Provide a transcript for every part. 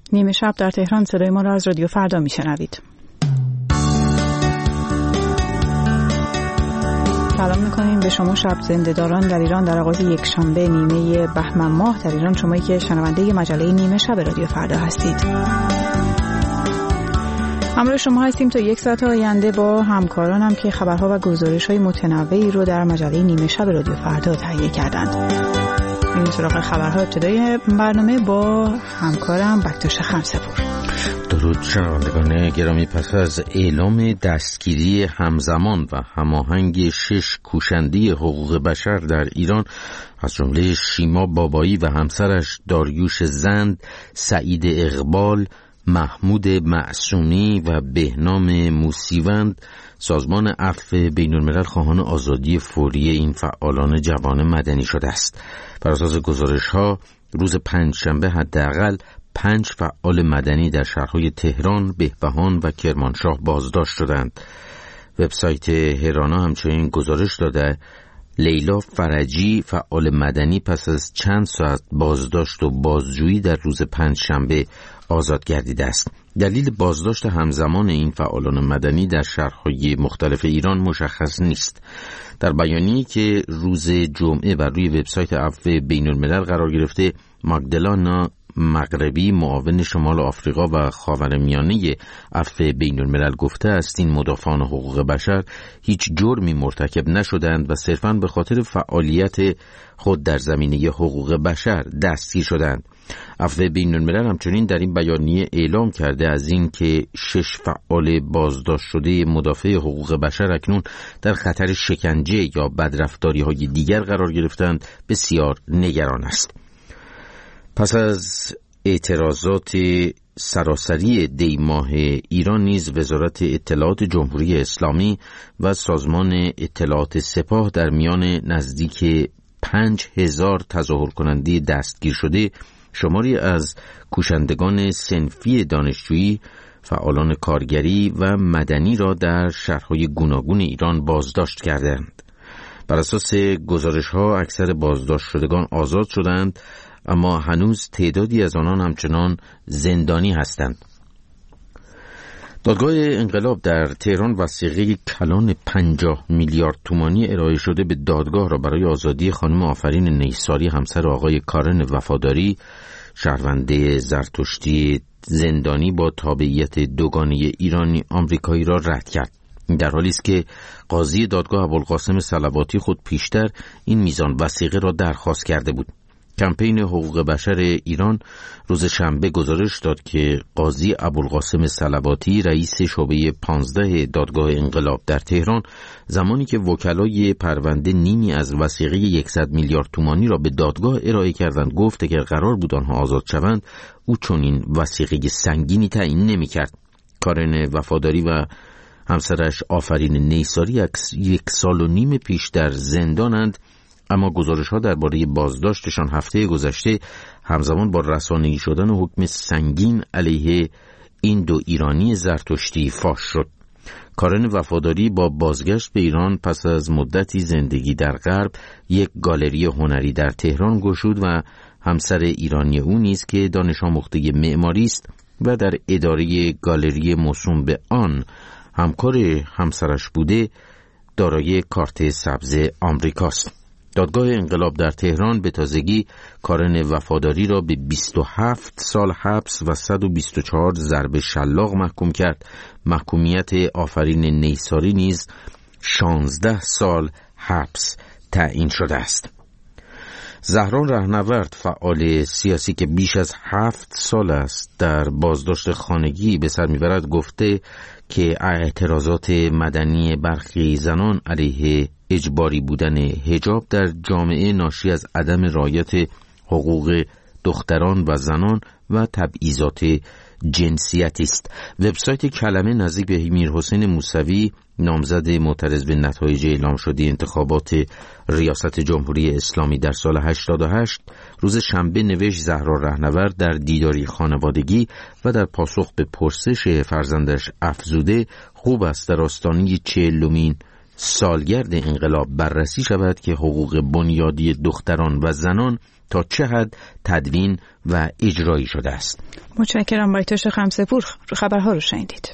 نیمه شب در تهران صدای ما را از رادیو فردا میشنوید. سلام میکنیم به شما شب زنده‌داران در ایران در آغاز یک شنبه نیمه بهمن ماه در ایران، شمایی که شنونده مجله نیمه شب رادیو فردا هستید. همراه شما هستیم تا یک ساعت آینده با همکارانم که خبرها و گزارش‌های متنوعی رو در مجله نیمه شب رادیو فردا تهیه کردند. این سراغ خبرها ابتدای برنامه با همکارم بکتاش خمسه‌پور. درود شنوندگان گرامی، پس از اعلام دستگیری همزمان و هماهنگ 6 کوشنده حقوق بشر در ایران از جمله شیما بابایی و همسرش داریوش زند، سعید اقبال، محمود معصومی و بهنام موسیوند، سازمان عفو بین‌الملل خواهان آزادی فوری این فعالان جوان مدنی شده است. بر اساس گزارش‌ها روز پنجشنبه حداقل 5 فعال مدنی در شهرهای تهران، بهبهان و کرمانشاه بازداشت شدند. وبسایت هرانا همچنین گزارش داده لیلا فرجی، فعال مدنی، پس از چند ساعت بازداشت و بازجویی در روز پنجشنبه آزاد گردیده است. دلیل بازداشت همزمان این فعالان مدنی در شهرهای مختلف ایران مشخص نیست. در بیانیه‌ای که روز جمعه بر روی وبسایت عفو بین‌الملل قرار گرفته، ماگدالانا مغربی، معاون شمال آفریقا و خاورمیانه عفو بین‌الملل گفته است این مدافعان حقوق بشر هیچ جرمی مرتکب نشدند و صرفاً به خاطر فعالیت خود در زمینه حقوق بشر دستگیر شدند. عفو بین‌الملل همچنین در این بیانیه اعلام کرده از این که 6 فعال بازداشت شده مدافع حقوق بشر اکنون در خطر شکنجه یا بدرفتاری‌های دیگر قرار گرفتند بسیار نگران است. پس از اعتراضات سراسری دی ماه ایران نیز وزارت اطلاعات جمهوری اسلامی و سازمان اطلاعات سپاه در میان نزدیک 5000 تظاهر کننده دستگیر شده شماری از کوشندگان صنفی دانشجویی، فعالان کارگری و مدنی را در شهرهای گوناگون ایران بازداشت کردند. بر اساس گزارش‌ها اکثر بازداشت شدگان آزاد شدند، اما هنوز تعدادی از آنان همچنان زندانی هستند. دادگاه انقلاب در تهران وثیقه کلان 50 میلیارد تومانی ارائه شده به دادگاه را برای آزادی خانم آفرین نیساری، همسر آقای کارن وفاداری، شهرونده زرتشتی زندانی با تابعیت دوگانه ایرانی آمریکایی را رد کرد. در حالی است که قاضی دادگاه ابوالقاسم صلواتی خود پیشتر این میزان وثیقه را درخواست کرده بود. کمپین حقوق بشر ایران روز شنبه گزارش داد که قاضی ابوالقاسم صلواتی، رئیس شعبه 15 دادگاه انقلاب در تهران، زمانی که وکلای پرونده نیمی از وثیقه 100 میلیارد تومانی را به دادگاه ارائه کردند، گفت اگر قرار بود آنها آزاد شوند او چنین وثیقه سنگینی تعیین نمی‌کرد. کارن وفاداری و همسرش آفرین نیساری 1.5 سال پیش در زندانند، اما گزارش‌ها درباره بازداشتشان هفته گذشته همزمان با رسانه‌ای شدن حکم سنگین علیه این دو ایرانی زرتشتی فاش شد. کارن وفاداری با بازگشت به ایران پس از مدتی زندگی در غرب یک گالری هنری در تهران گشود و همسر ایرانی او نیز که دانش آموخته معماری است و در اداره گالری موسوم به آن همکار همسرش بوده، دارای کارت سبز آمریکاست. دادگاه انقلاب در تهران به تازگی کارن وفاداری را به 27 سال حبس و 124 ضرب شلاق محکوم کرد. محکومیت آفرین نیساری نیز 16 سال حبس تعیین شده است. زهران رهنورد، فعال سیاسی که بیش از 7 سال است در بازداشت خانگی به سر میبرد، گفته که اعتراضات مدنی برخی زنان علیه اجباری بودن حجاب در جامعه ناشی از عدم رعایت حقوق دختران و زنان و تبعیضات جنسیتی است. وبسایت کلمه نزدیک به میرحسین موسوی، نامزد معترض به نتایج اعلام شده انتخابات ریاست جمهوری اسلامی در سال 88، روز شنبه نوشت زهرا رهنورد در دیداری خانوادگی و در پاسخ به پرسش فرزندش افزوده خوب است در آستانه 40مین سالگرد انقلاب بررسی شود که حقوق بنیادی دختران و زنان تا چه حد تدوین و اجرایی شده است. متشکرم. بایتش خمسه‌پور خبرها رو شنیدید.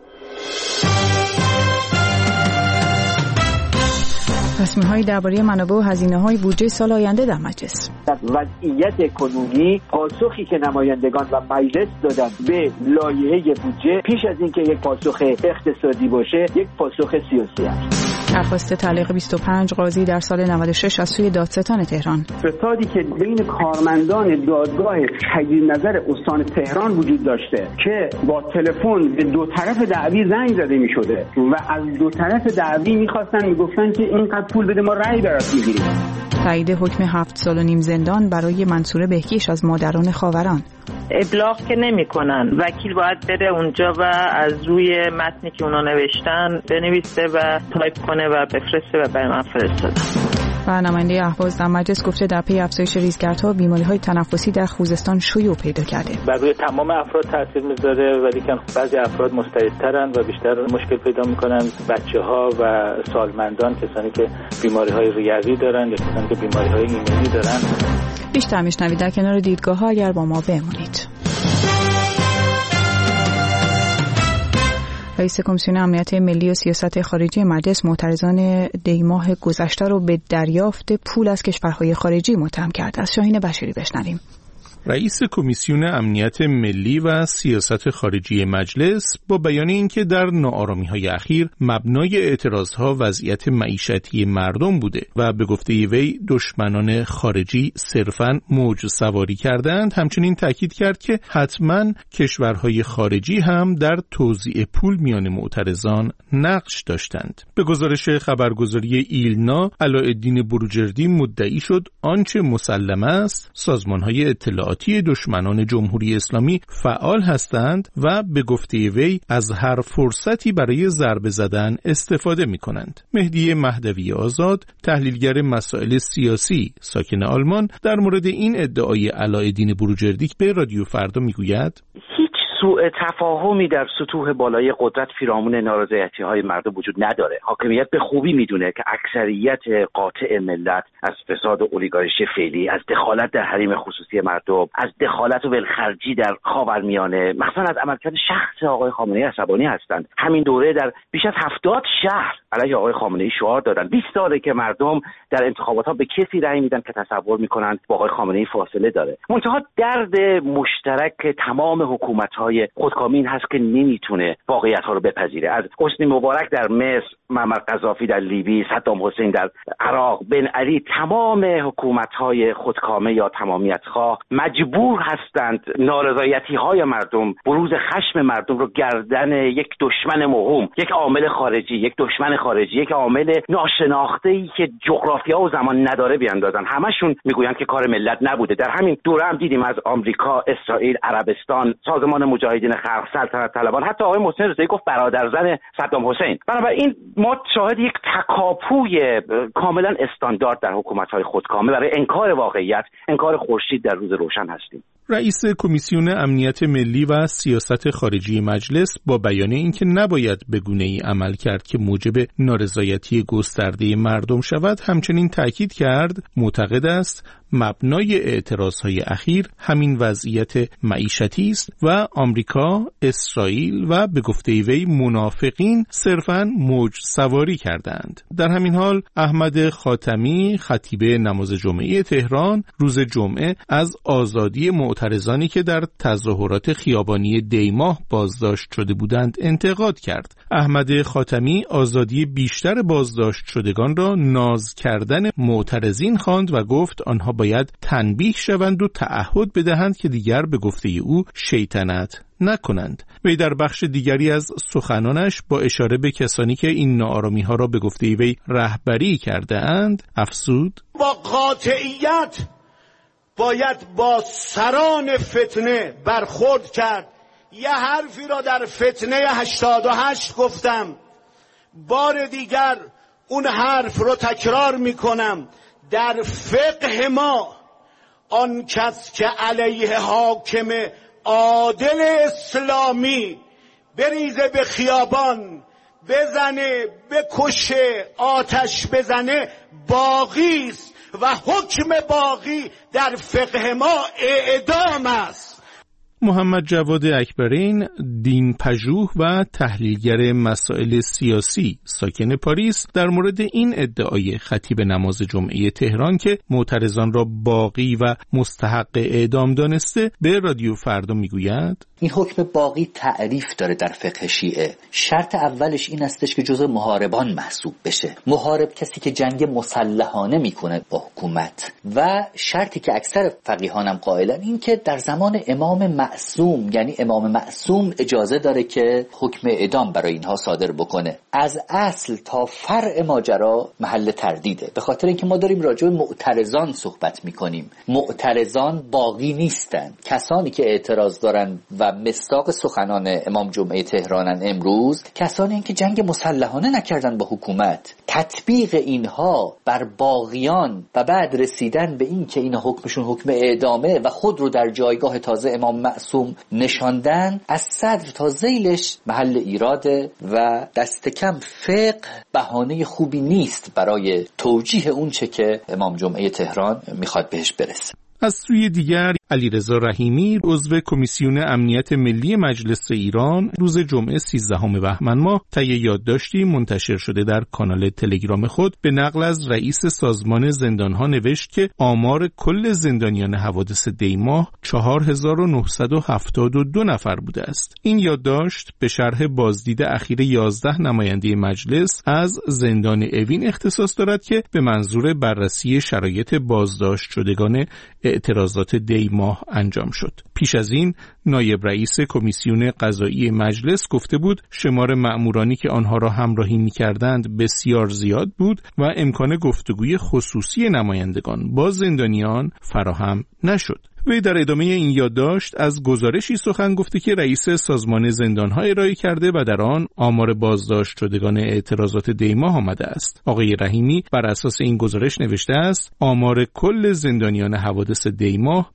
تصمیم‌های درباره منابع و هزینه‌های بودجه سال آینده در مجلس. وضعیت کنونی پاسخی که نمایندگان و مجلس دادن به لایحه بودجه پیش از اینکه یک پاسخ اقتصادی باشه، یک پاسخ سیاسی است. درخواست تعلیق 25 قاضی در سال 96 از سوی دادستان تهران. فسادی که بین کارمندان دادگاه تجدید نظر استان تهران وجود داشته که با تلفن به دو طرف دعوی زنگ زده می‌شده و از دو طرف دعوی می‌گفتن که اینقدر پول بده ما رأی برات می‌گیریم. تایید حکم 7 سال و نیم زندان برای منصور بهکیش از مادران خاوران. ابلاغ که نمی‌کنن، وکیل باید بره اونجا و از روی متنی که اونا نوشتن بنویسه و تایپ کنه و بفرسته و برای من فرستادن. و نماینده اهواز در مجلس گفته در پی افزایش ریزگردها بیماری‌های تنفسی در خوزستان شیوع پیدا کرده. بر روی تمام افراد تاثیر میذاره، ولی که بعضی افراد مضطرب‌ترن و بیشتر مشکل پیدا میکنن. بچه‌ها و سالمندان، کسانی که بیماری‌های ریوی دارن یا کسانی که بیماری‌های ایمنی دارن. بیشتر میشنوید در کنار دیدگاه‌ها اگر با ما بمونید. رئیس کمیسیون امنیت ملی و سیاست خارجی مجلس معترضان دیماه گذشته رو به دریافت پول از کشورهای خارجی متهم کرد. از شاهین بشیری بشنویم. رئیس کمیسیون امنیت ملی و سیاست خارجی مجلس با بیان اینکه در ناآرامی‌های اخیر مبنای اعتراضها وضعیت معیشتی مردم بوده و به گفته وی دشمنان خارجی صرفاً موج سواری کردند، همچنین تاکید کرد که حتماً کشورهای خارجی هم در توزیع پول میان معترضان نقش داشتند. به گزارش خبرگزاری ایلنا، علاءالدین بروجردی مدعی شد آنچه مسلم است سازمان‌های اطلاعاتی دشمنان جمهوری اسلامی فعال هستند و به گفته وی از هر فرصتی برای ضربه زدن استفاده می کنند. مهدی مهدوی آزاد، تحلیلگر مسائل سیاسی ساکن آلمان، در مورد این ادعای علاءالدین بروجردی به رادیو فردا می گوید سوء تفاهمی در سطوح بالای قدرت پیرامون نارضایتی‌های مردم وجود نداره. حاکمیت به خوبی میدونه که اکثریت قاطع ملت از فساد و اولیگارشی فعلی، از دخالت در حریم خصوصی مردم، از دخالت و ولخرجی در خاورمیانه، مثلا از عملکرد شخص آقای خامنه‌ای عصبانی هستند. همین دوره در بیش از 70 شهر علیه آقای خامنه‌ای شعار دادن. 20 ساله که مردم در انتخابات‌ها به کسی رأی میدن که تصور میکنن با آقای خامنه‌ای فاصله داره. منتها درد مشترک تمام حکومت‌ها خودکامه این هست که نمیتونه واقعیت‌ها رو بپذیره. از حسنی مبارک در مصر، معمر قذافی در لیبی، صدام حسین در عراق، بن علی، تمام حکومت‌های خودکامه یا تمامیت‌خواه مجبور هستند نارضایتی‌های مردم، بروز خشم مردم رو گردن یک دشمن موهوم، یک عامل خارجی، یک دشمن خارجی، یک عامل ناشناخته‌ای که جغرافیا و زمان نداره بیاندازن. همشون میگویند که کار ملت نبوده. در همین دوره هم دیدیم از آمریکا، اسرائیل، عربستان، سازمان مجاهدین خلق، سلطنت طلبان، حتی آقای محسن رضایی گفت برادرزن صدام حسین. بنابراین ما شاهد یک تکاپوی کاملا استاندارد در حکومت‌های خودکامه برای انکار واقعیت، انکار خورشید در روز روشن هستیم. رئیس کمیسیون امنیت ملی و سیاست خارجی مجلس با بیان اینکه نباید به گونه‌ای عمل کرد که موجب نارضایتی گسترده مردم شود، همچنین تاکید کرد معتقد است مبنای اعتراضهای اخیر همین وضعیت معیشتی است و آمریکا، اسرائیل و به گفته وی منافقین صرفاً موج سواری کردند. در همین حال احمد خاتمی، خطیب نماز جمعه تهران، روز جمعه از آزادی معترضانی که در تظاهرات خیابانی دیماه بازداشت شده بودند انتقاد کرد. احمد خاتمی آزادی بیشتر بازداشت شدگان را ناز کردن معترضین خواند و گفت آنها باید تنبیه شوند و تعهد بدهند که دیگر به گفته او شیطنت نکنند. وی در بخش دیگری از سخنانش با اشاره به کسانی که این ناآرامی‌ها را به گفته وی رهبری کرده اند افزود: با قاطعیت باید با سران فتنه برخورد کرد. یه حرفی را در فتنه 88 گفتم، بار دیگر اون حرف رو تکرار میکنم. در فقه ما آن کس که علیه حاکم عادل اسلامی بریزه به خیابان، بزنه، بکشه، آتش بزنه، باقی است. و حکم باقی در فقه ما اعدام است. محمد جواد اکبرین، دین پژوه و تحلیلگر مسائل سیاسی ساکن پاریس، در مورد این ادعای خطیب نماز جمعه تهران که معترضان را باغی و مستحق اعدام دانسته به رادیو فردا میگوید: این حکم باغی تعریف داره در فقه شیعه. شرط اولش این استش که جزء محاربان محسوب بشه. محارب کسی که جنگ مسلحانه میکنه با حکومت. و شرطی که اکثر فقیهانم قائلن این که در زمان امام معصوم، یعنی امام معصوم اجازه داره که حکم اعدام برای اینها صادر بکنه. از اصل تا فرع ماجرا محل تردیده، به خاطر اینکه ما داریم راجع به معترضان صحبت میکنیم. معترضان باغی نیستن. کسانی که اعتراض دارن و مصداق سخنان امام جمعه تهرانن امروز، کسانی این که جنگ مسلحانه نکردن با حکومت. تطبیق اینها بر باغیان و بعد رسیدن به این که این حکمشون حکم اعدامه و خود رو در جایگاه تازه امام معصوم نشاندن، از صدر تا ذیلش محل ایراده و دست کم فقه بهانه خوبی نیست برای توجیه اون چه که امام جمعه تهران میخواد بهش برسه. از سوی دیگر علیرضا رحیمی، عضو کمیسیون امنیت ملی مجلس ایران، روز جمعه 13 بهمن ماه طی یادداشتی منتشر شده در کانال تلگرام خود به نقل از رئیس سازمان زندانها نوشت که آمار کل زندانیان حوادث دی ماه 4972 نفر بوده است. این یادداشت به شرح بازدید اخیر 11 نماینده مجلس از زندان اوین اختصاص دارد که به منظور بررسی شرایط بازداشت شدگان اعتراضات دی ماه انجام شد. پیش از این نایب رئیس کمیسیون قضایی مجلس گفته بود شمار مأمورانی که آنها را همراهی می‌کردند بسیار زیاد بود و امکان گفتگوی خصوصی نمایندگان با زندانیان فراهم نشد. وی در ادامه این یادداشت از گزارشی سخن گفته که رئیس سازمان زندانها ارائه کرده و در آن آمار بازداشت شدگان اعتراضات دی ماه آمده است. آقای رحیمی بر اساس این گزارش نوشته است آمار کل زندانیان حوادث دی ماه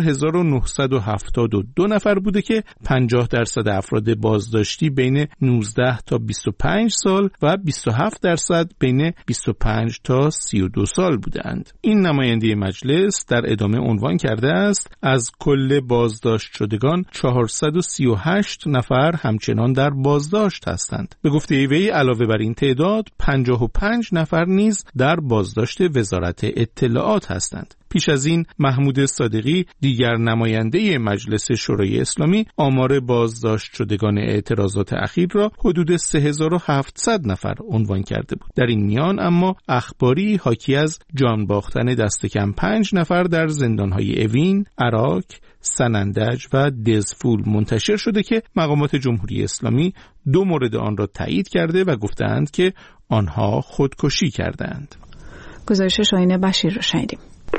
4972 نفر بوده که 50% افراد بازداشتی بین 19 تا 25 سال و 27% بین 25 تا 32 سال بودند. این نماینده مجلس در ادامه عنوان کرده است از کل بازداشت شدگان 438 نفر همچنان در بازداشت هستند. به گفته وی علاوه بر این تعداد 55 نفر نیز در بازداشت وزارت اطلاعات هستند. پیش از این محمود صادقی دیگر نماینده مجلس شورای اسلامی آمار بازداشت شدگان اعتراضات اخیر را حدود 3700 نفر عنوان کرده بود. در این میان اما اخباری حاکی از جان باختن دست کم 5 نفر در زندانهای اوین، عراق، سنندج و دزفول منتشر شده که مقامات جمهوری اسلامی 2 مورد آن را تایید کرده و گفتند که آنها خودکشی کردند. گزارش شاهین بشیر را شنیدیم.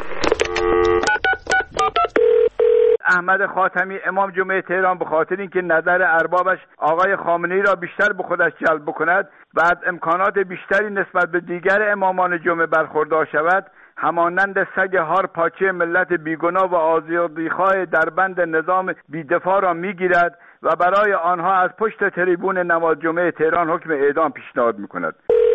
احمد خاتمی امام جمعه تهران به خاطر اینکه نظر اربابش آقای خامنه‌ای را بیشتر به خودش جلب بکند و از امکانات بیشتری نسبت به دیگر امامان جمعه برخوردار شود، همانند سگ هار پاچه ملت بیگناه و آزادیخواه در بند نظام بیدفاع را میگیرد و برای آنها از پشت تریبون نماز جمعه تهران حکم اعدام پیشنهاد میکند.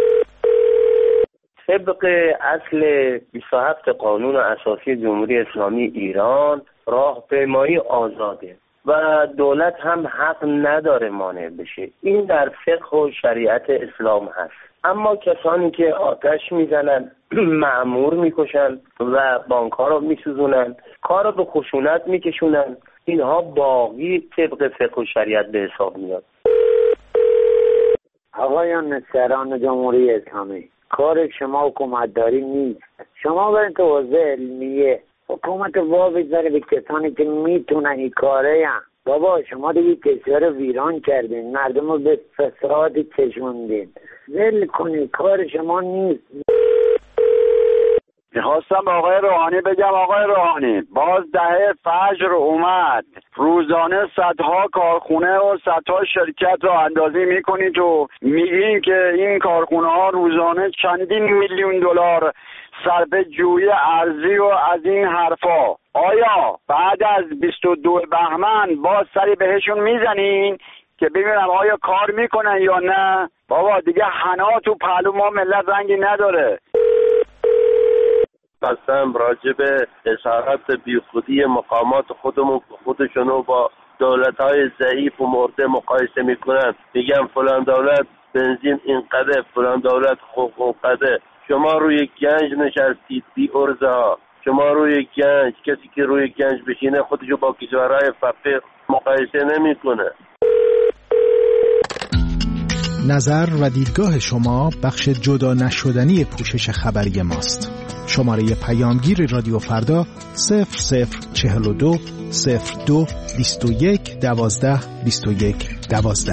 طبق اصل 27 قانون اساسی جمهوری اسلامی ایران راهپیمایی آزاده و دولت هم حق نداره مانع بشه. این در فقه و شریعت اسلام هست. اما کسانی که آتش میزنن، مأمور میکشن و بانک‌ها رو میسوزونن، کار رو به خشونت میکشونن، اینها باقی طبق فقه و شریعت به حساب میاد. آقایان سران جمهوری اسلامی، کار شما حکومتداری نیست. شما برین تو حوزه علمیه، حکومت واقعی داره به کسانی که میتونن این کاره هم. بابا شما دیگه کشور رو ویران کردین، مردم رو به فساد کشوندین. ول کنید، کار شما نیست. میخواستم به آقای روحانی بگم آقای روحانی باز دهه فجر اومد، روزانه صدها کارخونه و صدها شرکت رو اندازی میکنید و میگین که این کارخونه ها روزانه چندین میلیون دلار صرف جویی ارزی و از این حرفا. آیا بعد از 22 بهمن باز سری بهشون میزنین که ببینم آیا کار میکنن یا نه؟ بابا دیگه حنا تو پهلو ما ملت رنگی نداره. قسم راجب اظهارات بیخودی مقامات خودشونو با دولت‌های ضعیف و مرده مقایسه میکنن، میگن فلان دولت بنزین اینقدر، فلان دولت اونقدر. شما روی گنج نشستید بی ارزه ها، شما روی گنج، کسی که روی گنج بشینه خودشو با کشورهای فقیر مقایسه نمیکنه. نظر و دیدگاه شما بخش جدا نشدنی پوشش خبری ماست. شماره پیامگیر رادیو فردا 0042 02 21 12 21 12.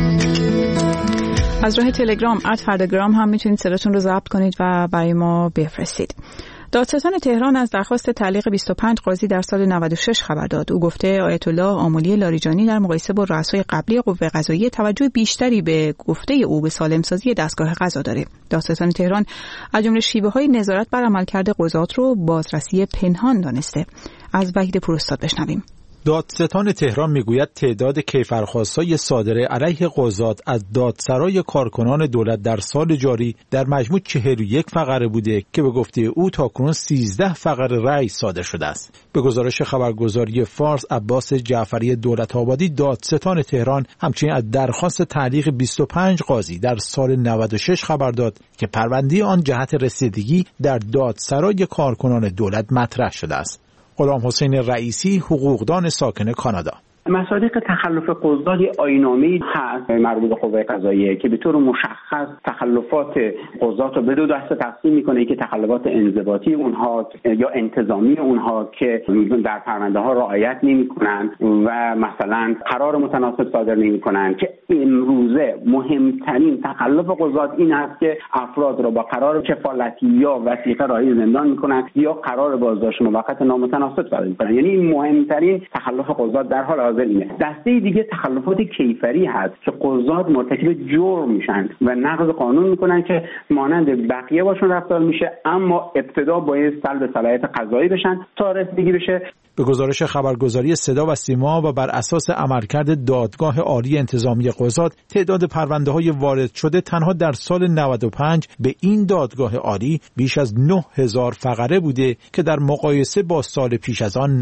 از راه تلگرام @فرداگرام هم میتونید صداتون رو ضبط کنید و برای ما بفرستید. دادستان تهران از درخواست تعلیق 25 قاضی در سال 96 خبر داد. او گفته آیت الله آملی لاریجانی در مقایسه با رؤسای قبلی قوه قضاییه توجه بیشتری به گفته او به سالمسازی دستگاه قضا داره. دادستان تهران از جمله شیوه‌های نظارت بر عملکرد قضات رو بازرسی پنهان دانسته. از وحید پوراستاد بشنویم. دادستان تهران میگوید تعداد کیفرخواست‌های صادره علیه قضات از دادسرای کارکنان دولت در سال جاری در مجموع 41 فقره بوده که به گفته او تاکنون 13 فقره رأی صادر شده است. به گزارش خبرگزاری فارس، عباس جعفری دولت‌آبادی دادستان تهران همچنین از درخواست تعلیق 25 قاضی در سال 96 خبر داد که پرونده آن جهت رسیدگی در دادسرای کارکنان دولت مطرح شده است. غلام حسین رئیسی، حقوقدان ساکن کانادا: مصادیق تخلف قضات آیین‌نامه‌ای هست مربوط به قوه قضاییه که به طور مشخص تخلفات قضات رو به دو دسته تقسیم میکنه که تخلفات انضباطی اونها یا انتظامی اونها که در پرونده ها رعایت نمیکنن و مثلا قرار متناسب صادر نمیکنن، که امروزه مهمترین تخلف قضات این هست که افراد را با قرار کفالتی یا وثیقه راهی زندان میکنن یا قرار بازداشت موقت نامتناسب صادر میکنن. یعنی این مهمترین تخلف قضات در حال دسته دیگه تخلفات کیفری هست که قضات مرتکب جرم میشن و نقض قانون میکنن که مانند بقیه باشون رفتار میشه، اما ابتدا باید سلب صلاحیت قضایی بشن تا رسیدگی بشه. به گزارش خبرگزاری صدا و سیما و بر اساس عملکرد دادگاه عالی انتظامی قضات، تعداد پرونده‌های وارد شده تنها در سال 95 به این دادگاه عالی بیش از 9000 فقره بوده که در مقایسه با سال پیش از آن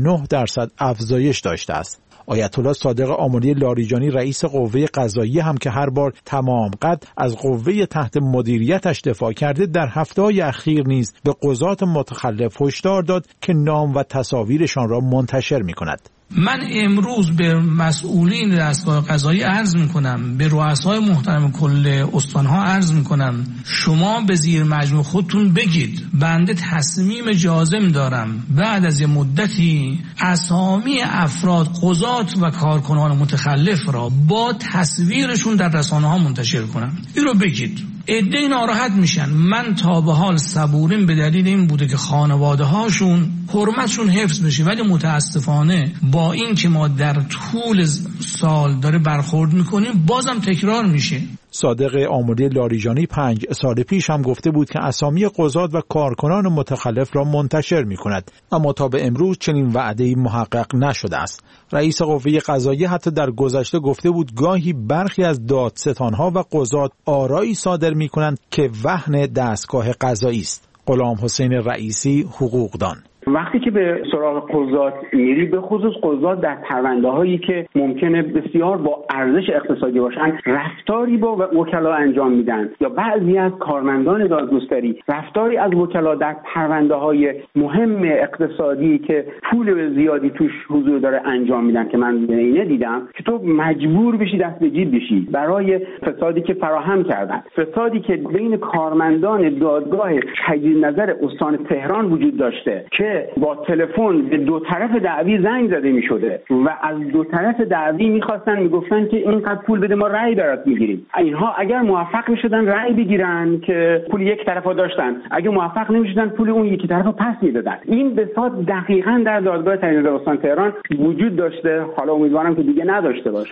99% افزایش داشته است. آیت الله صادق آملی لاریجانی رئیس قوه قضاییه هم که هر بار تمام قد از قوه تحت مدیریتش دفاع کرده، در هفته‌های اخیر نیز به قضات متخلف هشدار داد که نام و تصاویرشان را منتشر می‌کند. من امروز به مسئولین دستگاه قضایی عرض میکنم، به رؤسای محترم کل استانها عرض میکنم، شما به زیر مجموع خودتون بگید بنده تصمیم جازم دارم بعد از یه مدتی اسامی افراد قضات و کارکنان متخلف را با تصویرشون در رسانه ها منتشر کنم. این رو بگید. عده‌ای ناراحت میشن. من تا به حال صبوریم به دلیل این بوده که خانواده هاشون حرمتشون حفظ بشه، ولی متاسفانه با این که ما در طول سال داره برخورد میکنیم بازم تکرار میشه. صادق آملی لاریجانی 5 سال پیش هم گفته بود که اسامی قضات و کارکنان متخلف را منتشر میکند، اما تا به امروز چنین وعده‌ای محقق نشده است. رئیس قوه قضاییه حتی در گذشته گفته بود گاهی برخی از دادستانها و قضات آرایی صادر میکنند که وهن دستگاه قضایی است. غلام حسین رئیسی، حقوقدان: وقتی که به سراغ قضات میری، به خصوص قضات در پرونده هایی که ممکنه بسیار با ارزش اقتصادی باشن، رفتاری با وکلا انجام میدن، یا بعضی از کارمندان دادگستری رفتاری از وکلا در پرونده های مهم اقتصادی که پول زیادی توش حضور داره انجام میدن که من اینه دیدم که تو مجبور بشی دست به جیب بشی برای فسادی که فراهم کردن. فسادی که بین کارمندان دادگاه تجدید نظر استان تهران وجود داشته که با تلفن به دو طرف دعوی زنگ زده می شده و از دو طرف دعوی میخواستن میگفتن که اینقدر پول بده ما رأی برات میگیریم. اینها اگر موفق میشدن رأی بگیرن که پول یک طرفا داشتن، اگر موفق نمیشدن پول اون یکی طرفا پس میدادن. این بساط دقیقاً در دادگاه تجدید نظر استان تهران وجود داشته. حالا امیدوارم که دیگه نداشته باشه.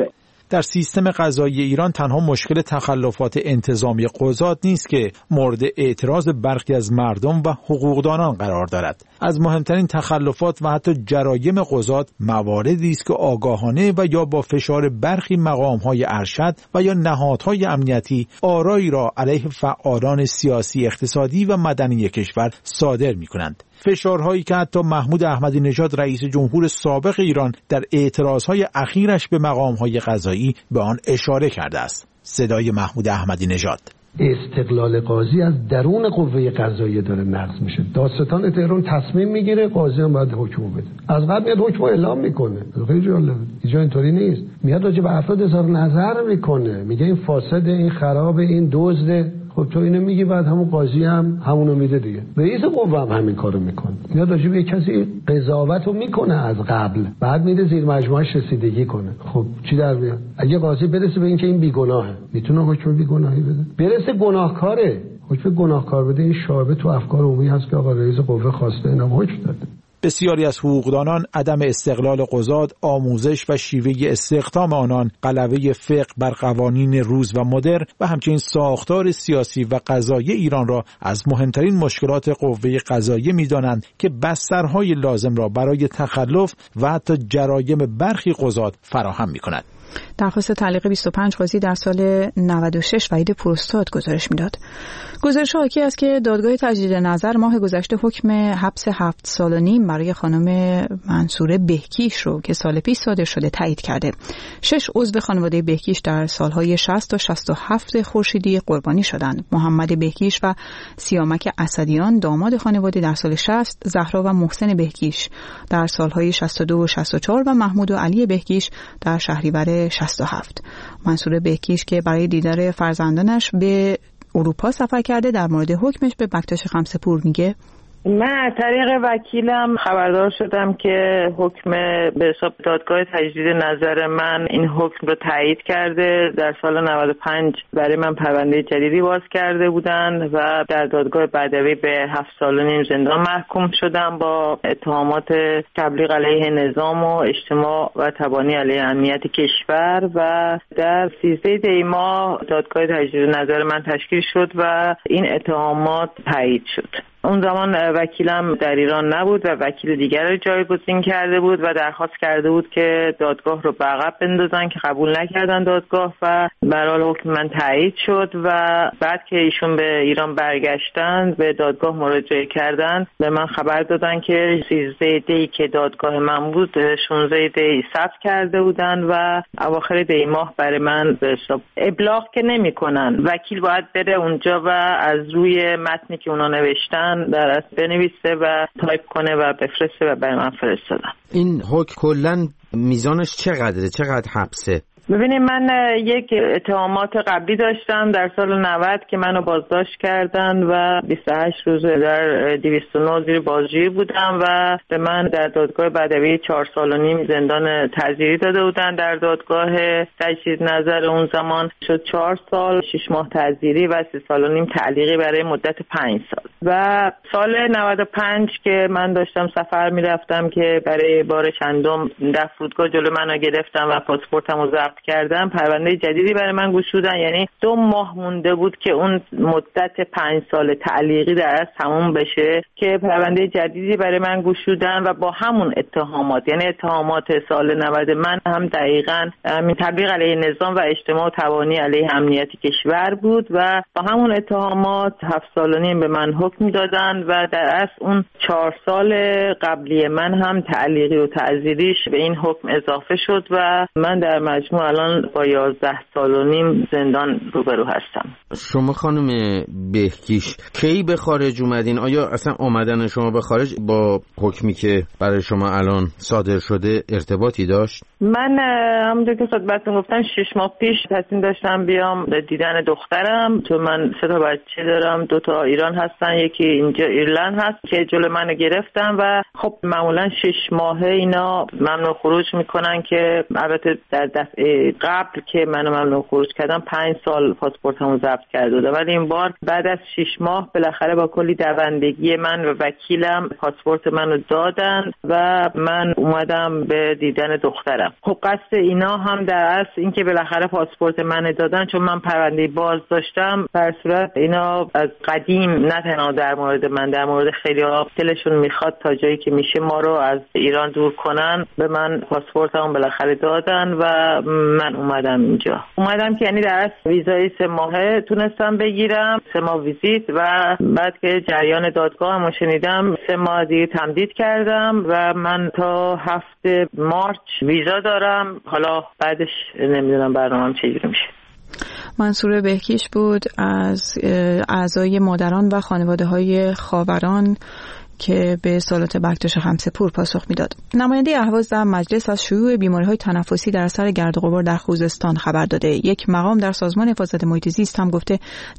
در سیستم قضایی ایران تنها مشکل تخلفات انتظامی قضات نیست که مورد اعتراض برخی از مردم و حقوقدانان قرار دارد. از مهمترین تخلفات و حتی جرایم قضات مواردی است که آگاهانه و یا با فشار برخی مقام‌های ارشد و یا نهادهای امنیتی آرایی را علیه فعالان سیاسی، اقتصادی و مدنی کشور صادر می‌کنند. فشارهایی که حتی محمود احمدی نژاد رئیس جمهور سابق ایران در اعتراضهای اخیرش به مقام‌های قضایی به آن اشاره کرده است. صدای محمود احمدی نژاد: استقلال قاضی از درون قوه قضاییه داره نقض میشه. دادستان تهران تصمیم میگیره، قاضی هم باید حکم بده. از قبل میاد حکم اعلام میکنه. خیلی جالبه. اینجا اینطوری نیست. میاد راجع به افراد اظهار نظر میکنه، میگه این فاسد، این خراب، این دزده. خب تو اینو میگی، بعد همون قاضی هم همونو میده دیگه. رئیس قوه هم همین کارو میکنه. میاد راجع به کسی قضاوتو میکنه از قبل، بعد میره زیر مجموعه رسیدگی کنه. خب چی در میاد؟ اگه قاضی برسه به اینکه این بیگناهه، میتونه حکم بیگناهی بده. برسه گناهکاره، حکم گناهکار بده، این شایبه تو افکار عمومی هست که آقا رئیس قوه خواسته اینم حکم داده. بسیاری از حقوقدانان عدم استقلال قضات، آموزش و شیوه استخدام آنان، غلبه فقه بر قوانین روز و مدرن و همچنین ساختار سیاسی و قضایی ایران را از مهمترین مشکلات قوه قضاییه می‌دانند که بسترهای لازم را برای تخلف و حتی جرایم برخی قضات فراهم می‌کند. درخواست تعلیق 25 قاضی در سال 96 وحید پروستاد گزارش میداد. گزارش حاکی است که دادگاه تجدید نظر ماه گذشته حکم حبس 7 سال و نیم برای خانم منصوره بهکیش رو که سال پیش صادر شده تایید کرده. 6 عضو خانواده بهکیش در سالهای 60 تا 67 خورشیدی قربانی شدند. محمد بهکیش و سیامک اسدیان داماد خانواده در سال 60، زهرا و محسن بهکیش در سالهای 62 و 64 و محمود و علی بهکیش در شهریور 67. منصوره بهکیش که برای دیدار فرزندانش به اروپا سفر کرده در مورد حکمش به بکتاش خمسه‌پور میگه: من از طریق وکیلم خبردار شدم که حکم به حساب دادگاه تجدید نظر من این حکم رو تایید کرده. در سال 95 برای من پرونده جدیدی باز کرده بودن و در دادگاه بدوی به 7 سال و نیم زندان محکوم شدم با اتهامات تبلیغ علیه نظام و اجتماع و تبانی علیه امنیت کشور و در 13 دی ماه دادگاه تجدید نظر من تشکیل شد و این اتهامات تایید شد. اون زمان وکیلم در ایران نبود و وکیل دیگر رو جایگزین کرده بود و درخواست کرده بود که دادگاه رو به عقب بندازن که قبول نکردن دادگاه و به هر حال حکم من تایید شد و بعد که ایشون به ایران برگشتن به دادگاه مراجعه کردن به من خبر دادن که 13 دی که دادگاه من بود 16 دی ثبت کرده بودن و اواخر دی ماه برای من به حساب ابلاغ که نمی‌کنن. وکیل باید بره اونجا و از روی متنی که اونا نوشتن در اصل بنویسه و تایپ کنه و بفرسته و برای من فرستادن. این حکم کلاً میزانش چقدره؟ چقدر حبسه؟ ببینید من یک اتهامات قبلی داشتم در سال 90 که منو بازداشت کردن و 28 روز در 209 زیر بازجویی بودم و به من در دادگاه بدوی 4 سال و نیم زندان تعزیری داده بودن. در دادگاه تجدید نظر اون زمان شد 4 سال 6 ماه تعزیری و 3 سال و نیم تعلیقی برای مدت 5 سال. و سال 95 که من داشتم سفر میرفتم که برای بار چندم در فرودگاه جلو منو گرفتم و پاسپورتمو ضبط کردم، پرونده جدیدی برای من گشودن. یعنی 2 ماه مونده بود که اون مدت 5 سال تعلیقی در از تموم بشه که پرونده جدیدی برای من گشودن و با همون اتهامات، یعنی اتهامات سال 90 من هم دقیقاً همین تبلیغ علیه نظام و اجتماع و تبانی علیه امنیت کشور بود و با همون اتهامات 7 سال و نیم به من حکم دادن و در اصل اون 4 سال قبلی من هم تعلیقی و تعزیریش به این حکم اضافه شد و من در مجموع الان با 11 سال و نیم زندان روبرو هستم. شما خانم بهکیش کی به خارج اومدین؟ آیا اصلا آمدن شما به خارج با حکمی که برای شما الان صادر شده ارتباطی داشت؟ من همونطور که خدمتتون گفتم 6 ماه پیش تصمیم داشتم بیام دیدن دخترم، چون من 3 تا بچه دارم، 2 تا ایران هستن، یکی اینجا ایرلند هست که جلو منو گرفتن و خب معمولا 6 ماهه اینا ممنوع خروج میکنن که البته در دفعه قبل که منو ممنوع خروج کردم 5 سال پاسپورتمو ضبط کرده بودم، ولی این بار بعد از 6 ماه بالاخره با کلی دوندگی من و وکیلم پاسپورت منو دادن و من اومدم به دیدن دخترم. خب قصد اینا هم در اصل این که بالاخره پاسپورت منو دادن، چون من پرونده باز داشتم. در صورت اینا از قدیم نه تنها در مورد من، در مورد خیلی ها دلشون میخواد تا جایی که میشه ما رو از ایران دور کنن، به من پاسپورتم بالاخره دادن و من اومدم که یعنی در اصل ویزای 3 ماهه تونستم بگیرم، 3 ماه ویزیت، و بعد که جریان دادگاهمو شنیدم 3 ماه دیگه تمدید کردم و من تا 7 مارس ویزا دارم. حالا بعدش نمیدونم برنامه‌ام چجوری میشه. منصور بهکیش بود از اعضای مادران و خانواده‌های خاوران که به سوالات بکتش خمسه‌پور پاسخ میداد. نماینده اهواز در مجلس از شیوع بیماری‌های تنفسی در اثر گرد و غبار در خوزستان خبر داده. یک مقام در سازمان حفاظت محیط زیست هم گفته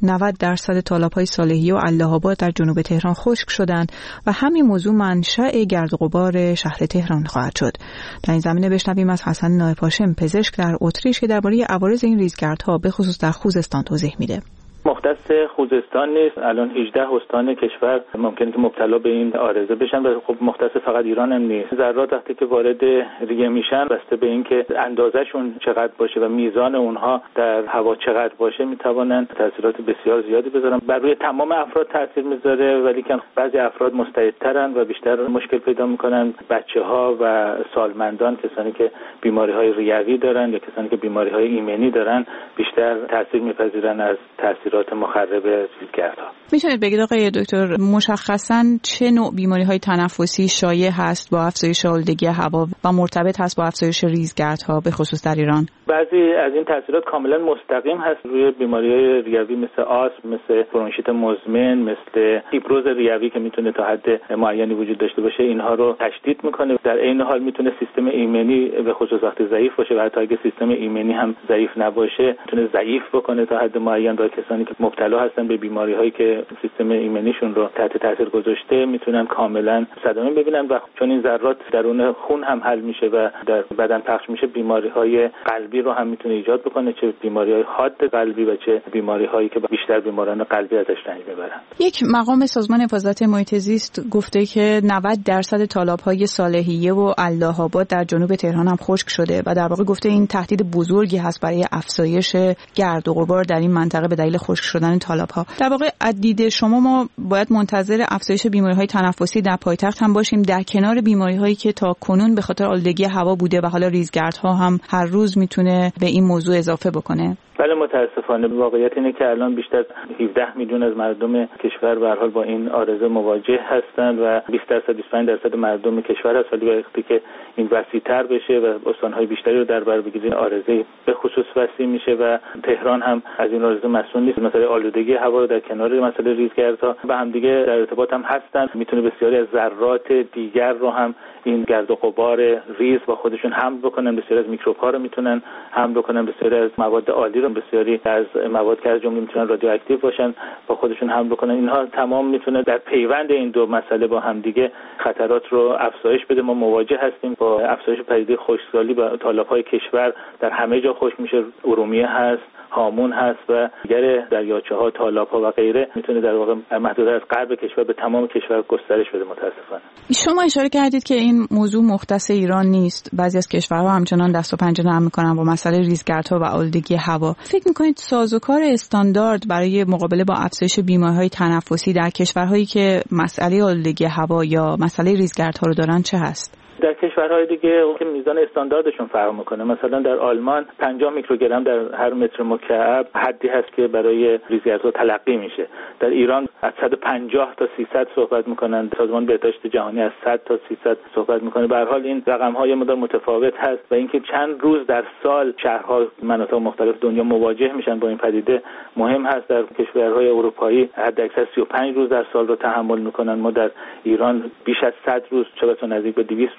90% تالاب‌های صالحیه و الله آباد در جنوب تهران خشک شدند و همین موضوع منشأ گرد و غبار شهر تهران خواهد شد. در این زمینه بشنویم از حسن نایب هاشم، پزشک در اتریش، که درباره عوارض این ریزگردها به خصوص در خوزستان توضیح میده. مختص خوزستان نیست، الان 18 استان کشور ممکنه که مبتلا به این عارضه بشن و خب مختص فقط ایران هم نیست. ذرات وقتی که وارد ریه میشن، بسته به اینکه اندازه‌شون چقدر باشه و میزان اونها در هوا چقدر باشه، میتوانن تاثیرات بسیار زیادی بذارن. بر روی تمام افراد تاثیر میذاره، ولی که بعضی افراد مستعدترن و بیشتر مشکل پیدا میکنن. بچه‌ها و سالمندان، کسانی که بیماری‌های ریوی دارن یا کسانی که بیماری‌های ایمنی دارن، بیشتر تاثیر میپذیرن از تاثیرات مخرب ریزگردها. میتونید بگید آقای دکتر مشخصاً چه نوع بیماری‌های تنفسی شایع هست با افزایش آلودگی هوا و مرتبط هست با افزایش ریزگردها به خصوص در ایران؟ بعضی از این تاثیرات کاملا مستقیم هست روی بیماری‌های ریوی مثل آسم، مثل برونشیت مزمن، مثل فیبروز ریوی که میتونه تا حد معینی وجود داشته باشه، اینها رو تشدید میکنه. در عین حال میتونه سیستم ایمنی به خصوص وقتی ضعیف باشه و حتی اگه سیستم ایمنی هم ضعیف نباشه، میتونه ضعیف بکنه تا حد معین. و کسانی که مبتلا هستن به بیماری‌هایی که سیستم ایمنیشون رو تحت تاثیر گذاشته، میتونن کاملا صدمه ببینن و چون این ذرات درون خون هم حل میشه و در بدن پخش میشه، بیماری‌های قلبی رو هم میتونه ایجاد بکنه، چه بیماری‌های حاد قلبی و چه بیماری‌هایی که بیشتر بیماران قلبی ازش رنج میبرن. یک مقام سازمان حفاظت محیط زیست گفته که 90% تالاب‌های صالحیه و الله آباد در جنوب تهران هم خشک شده و در واقع گفته این تهدید بزرگی هست برای افزایش گرد و غبار در این منطقه به دلیل خشک شدن تالاب‌ها. در واقع از دید شما ما باید منتظر افزایش بیماری‌های تنفسی در پایتخت هم باشیم، در کنار بیماری‌هایی که تا کنون به خاطر آلودگی هوا بوده و حالا ریزگردها هم هر روز میتونه به این موضوع اضافه بکنه؟ بله، متاسفانه واقعیت اینه که الان بیشتر 17 میلیون از مردم کشور به هر حال با این عارضه مواجه هستند و 20-25% مردم کشور هست. ولی وقتی که این وسیع‌تر بشه و استان‌های بیشتری رو در بر بگیره، عارضه به خصوص وسیع میشه و تهران هم از این عارضه مسئول نیست. مثلا آلودگی هوا رو در کنار مسئله ریزگردها با هم دیگه در ارتباط هم هستن. میتونه بسیاری از ذرات دیگر رو هم این گرد و غبار ریز با خودشون حمل بکنن، بسیاری از میکروب‌ها رو میتونن حمل بکنن، بسیاری از مواد عالی رو، بسیاری از مواد که از جمله میتونن رادیواکتیو باشن با خودشون حمل بکنن. اینها تمام میتونه در پیوند این دو مسئله با هم دیگه خطرات رو افزایش بده. ما مواجه هستیم با افزایش پدیده خشکسالی و تالاب‌های کشور در همه جا خشک میشه. ارومیه هست، هامون هست و دیگر دریاچه‌ها، تالاب‌ها و غیره میتونه در واقع محدود از غرب کشور به تمام کشور گسترش بده. متاسفانه شما اشاره کردید که این موضوع مختص ایران نیست، بعضی از کشورها همچنان دست و پنجه نرم می‌کنن با مسئله ریزگردها و آلودگی هوا. فکر می‌کنید سازوکار استاندارد برای مقابله با افزایش بیماری‌های تنفسی در کشورهایی که مسئله آلودگی هوا یا مسئله ریزگردها رو دارن چه هست؟ در کشورهای دیگه که میزان استانداردشون فرق میکنه. مثلا در آلمان 50 میکروگرم در هر متر مکعب حدی هست که برای ریزگردها تلقی میشه. در ایران از 150 تا 300 صحبت میکنن. سازمان بهداشت جهانی از 100 تا 300 صحبت میکنه. به هر حال این رقم‌ها یه مقدار متفاوت هست و اینکه چند روز در سال شهرها مناطق مختلف دنیا مواجه میشن با این پدیده مهم هست. در کشورهای اروپایی حداکثر 35 روز در سال رو تحمل میکنن. ما در ایران بیش از 100 روز، چه بسا نزدیک به 200 روز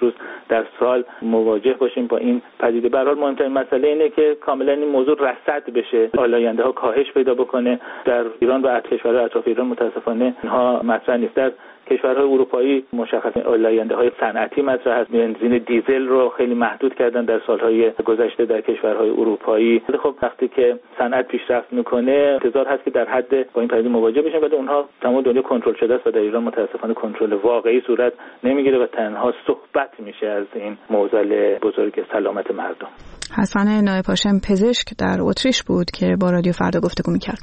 روز در سال مواجه باشیم با این پدیده. به هر حال مهمترین مسئله اینه که کاملا این موضوع رصد بشه، آلاینده‌ها کاهش پیدا بکنه. در ایران و کشورهای اطراف ایران متاسفانه اینها مطرح نیست. در کشورهای اروپایی مشخصاً آلاینده‌های صنعتی مطرح هست. بنزین دیزل رو خیلی محدود کردن در سالهای گذشته در کشورهای اروپایی. خب وقتی که صنعت پیشرفت میکنه انتظار هست که در حد با این پدیده مواجه بشن، ولی اونها تمام دنیا کنترل شده است و در ایران متاسفانه کنترل واقعی صورت نمیگیره و تنها صحبت میشه از این معضل بزرگ سلامت مردم. حسن نایب هاشم پزشک در اتریش بود که با رادیو فردا گفتگو میکرد.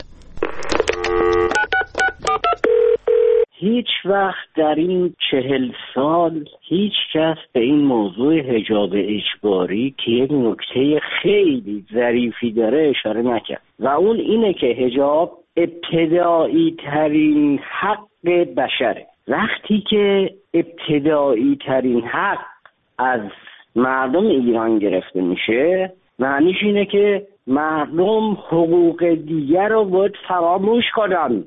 هیچ وقت در این 40 سال هیچ کس به این موضوع حجاب اجباری که یک نکته خیلی ظریفی داره اشاره نکرد و اون اینه که حجاب ابتدایی ترین حق بشره. وقتی که ابتدایی ترین حق از مردم ایران گرفته میشه، معنیش اینه که مردم حقوق دیگر رو باید فراموش کنن.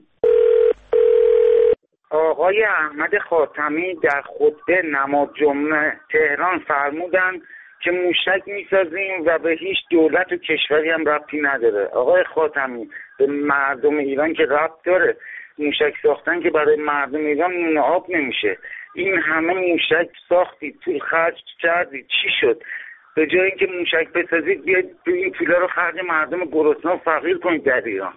آقای احمد خاتمی در خطبه نماز جمعه تهران فرمودن که موشک میسازیم و به هیچ دولت و کشوری هم ربطی نداره. آقای خاتمی، به مردم ایران که ربط داره. موشک ساختن که برای مردم ایران نون آب نمیشه. این همه موشک ساختید، پول خرج کردید، چی شد؟ به جای اینکه موشک بسازید بیاید این پولا رو خرج مردم گرسنه و فقیر کنید در ایران.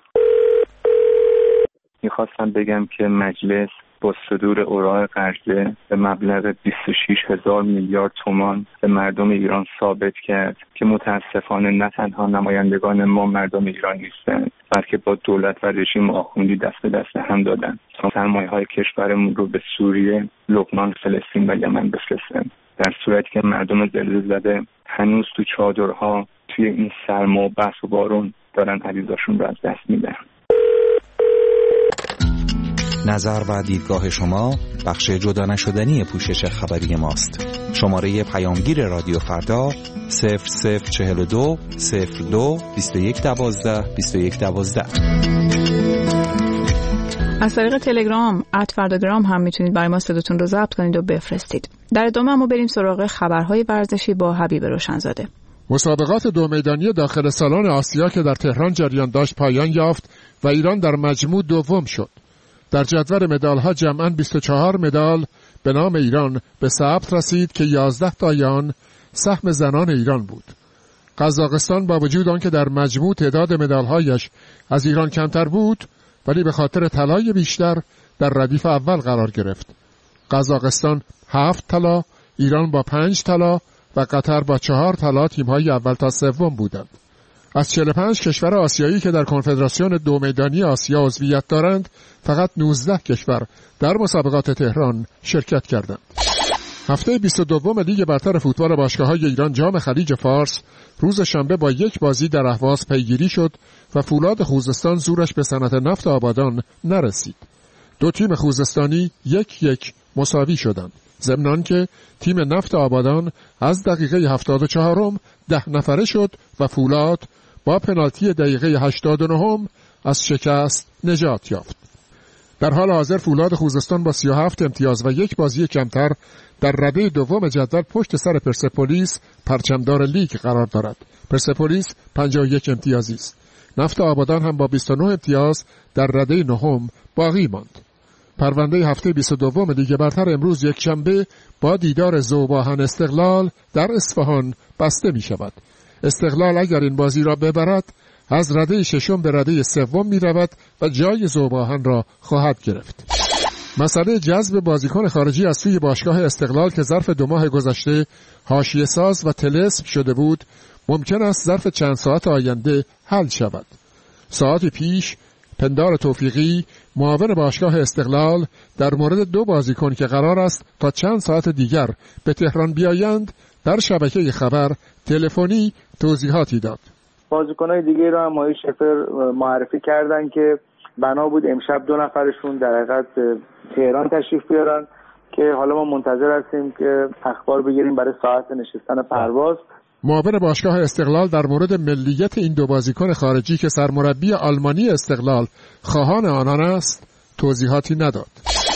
میخواستم بگم که مجلس با صدور اوراق قرضه به مبلغ 26,000 میلیارد تومان به مردم ایران ثابت کرد که متاسفانه نه تنها نمایندگان ما مردم ایران نیستند، بلکه با دولت و رژیم آخوندی دست به دست هم دادن تا سرمایه‌های کشورمون رو به سوریه، لبنان، فلسطین و یمن بفرستند، در صورتی که مردم زلزله زده هنوز تو چادرها توی این سرما و برف و بارون دارن عزیزاشون رو از دست میدن. نظر و دیدگاه شما بخش جدا نشدنی پوشش خبری ماست. شماره پیامگیر رادیو فردا 0042 02 21 12 21 12. از طریق تلگرام @فرداگرام هم میتونید برای ما صداتون رو ضبط کنید و بفرستید. در ادامه ما بریم سراغ خبرهای ورزشی با حبیب روشنزاده. مسابقات دو میدانی داخل سالن آسیا که در تهران جریان داشت پایان یافت و ایران در مجموع دوم شد. در جدول مدال‌ها جمعاً 24 مدال به نام ایران به ثبت رسید که 11 تا آن سهم زنان ایران بود. قزاقستان با وجود آنکه در مجموع تعداد مدال‌هایش از ایران کمتر بود، ولی به خاطر طلای بیشتر در ردیف اول قرار گرفت. قزاقستان 7 طلا، ایران با 5 طلا و قطر با 4 طلا تیم‌های اول تا سوم بودند. از 45 کشور آسیایی که در کنفدراسیون دو میدانی آسیا عضویت دارند، فقط 19 کشور در مسابقات تهران شرکت کردند. هفته 22 لیگ برتر فوتبال باشگاه‌های ایران جام خلیج فارس روز شنبه با یک بازی در اهواز پیگیری شد و فولاد خوزستان زورش به صنعت نفت آبادان نرسید. دو تیم خوزستانی 1-1 مساوی شدند. ضمن که تیم نفت آبادان از دقیقه 74 10 نفره شد و فولاد با پنالتی دقیقه 89 از شکست نجات یافت. در حال حاضر فولاد خوزستان با 37 امتیاز و یک بازی کمتر در رده دوم جدول پشت سر پرسپولیس پرچمدار لیگ قرار دارد. پرسپولیس 51 امتیازی است. نفت آبادان هم با 29 امتیاز در رده نهم باقی ماند. پرونده هفته 22 لیگ برتر امروز یک شنبه با دیدار ذوباهن استقلال در اصفهان بسته می شود. استقلال اگر این بازی را ببرد از رده ششم به رده سوم می رود و جای ذوباهن را خواهد گرفت. مسئله جذب بازیکن خارجی از سوی باشگاه استقلال که ظرف 2 ماه گذشته حاشیه ساز و طلسم شده بود، ممکن است ظرف چند ساعت آینده حل شود. ساعتی پیش پندار توفیقی معاون باشگاه استقلال در مورد 2 بازیکن که قرار است تا چند ساعت دیگر به تهران بیایند در شبکه خبر تلفنی توضیحاتی داد. بازیکن‌های دیگه رو هم مایه شفر معرفی کردن که بنا بود امشب 2 نفرشون در حقیقت تهران تشریف بیارن که حالا ما منتظر هستیم که اخبار بگیریم برای ساعت نشستن پرواز. معاون باشگاه استقلال در مورد ملیت این 2 بازیکن خارجی که سرمربی آلمانی استقلال خواهان آنان است توضیحاتی نداد.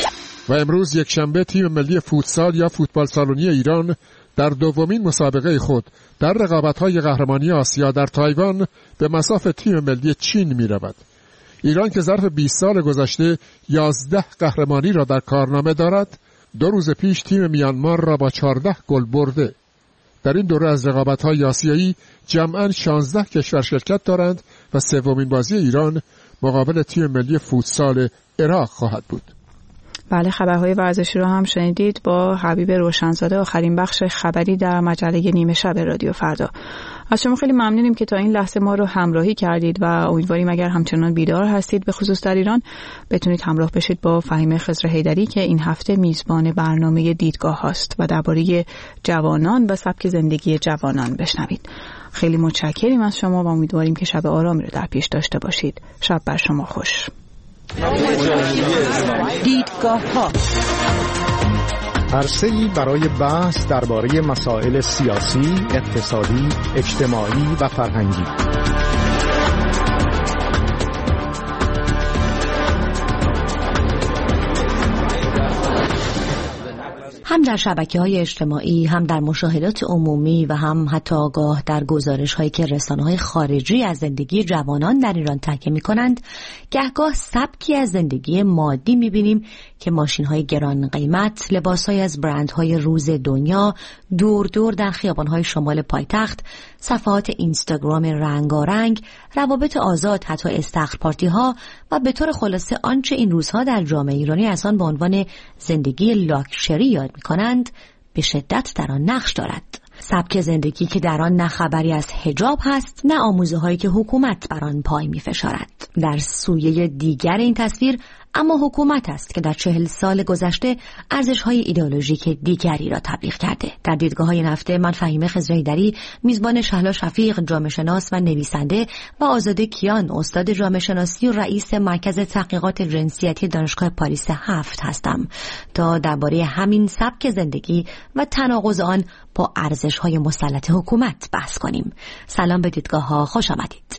و امروز یکشنبه تیم ملی فوتسال یا فوتبال سالونی ایران در دومین مسابقه خود در رقابت‌های قهرمانی آسیا در تایوان به مصاف تیم ملی چین می‌رود. ایران که ظرف 20 سال گذشته 11 قهرمانی را در کارنامه دارد، 2 روز پیش تیم میانمار را با 14 گل برده. در این دوره از رقابت‌های آسیایی جمعاً 16 کشور شرکت دارند و سومین بازی ایران مقابل تیم ملی فوتسال عراق خواهد بود. بله، خبرهای ورزشی رو هم شنیدید با حبیب روشنزاده. آخرین بخش خبری در مجله نیمه شب رادیو فردا. از شما خیلی ممنونیم که تا این لحظه ما رو همراهی کردید و امیدواریم اگر همچنان بیدار هستید به خصوص در ایران بتونید همراه بشید با فهیمه خضر حیدری که این هفته میزبان برنامه دیدگاه هاست و درباره جوانان و سبک زندگی جوانان بشنوید. خیلی متشکریم از شما و امیدواریم که شب آرامی رو در پیش داشته باشید. شب بر شما خوش. دیدگاه ها عرصه‌ای برای بحث درباره مسائل سیاسی، اقتصادی، اجتماعی و فرهنگی. هم در شبکه‌های اجتماعی، هم در مشاهدات عمومی و هم حتی آگاه در گزارش‌هایی که رسانه‌های خارجی از زندگی جوانان در ایران تحکیه می‌کنند، گهگاه سبکی از زندگی مادی می‌بینیم که ماشین‌های گران قیمت، لباس‌های از برندهای روز دنیا، دور دور در خیابان‌های شمال پایتخت، صفحات اینستاگرام رنگارنگ، روابط آزاد، حتی استخر پارتی‌ها و به طور خلاصه آنچه این روزها در جامعه ایرانی از آن به عنوان زندگی لاکچری یاد می‌کنند، به شدت در آن نقش دارد. سبک زندگی که در آن نه خبری از حجاب هست، نه آموزه‌هایی که حکومت بر آن پای می‌فشارد. در سویه دیگر این تصویر اما حکومت است که در 40 سال گذشته ارزش‌های ایدئولوژیک دیگری را تبلیغ کرده. در دیدگاه‌های این هفته من فهیمه خضر حیدری، میزبان شهلا شفیق، جامعه شناس و نویسنده، و آزاده کیان، استاد جامعه شناسی و رئیس مرکز تحقیقات جنسیتی دانشگاه پاریس 7 هستم تا درباره همین سبک زندگی و تناقض آن با ارزش‌های مسلط حکومت بحث کنیم. سلام به دیدگاه‌ها، خوش آمدید.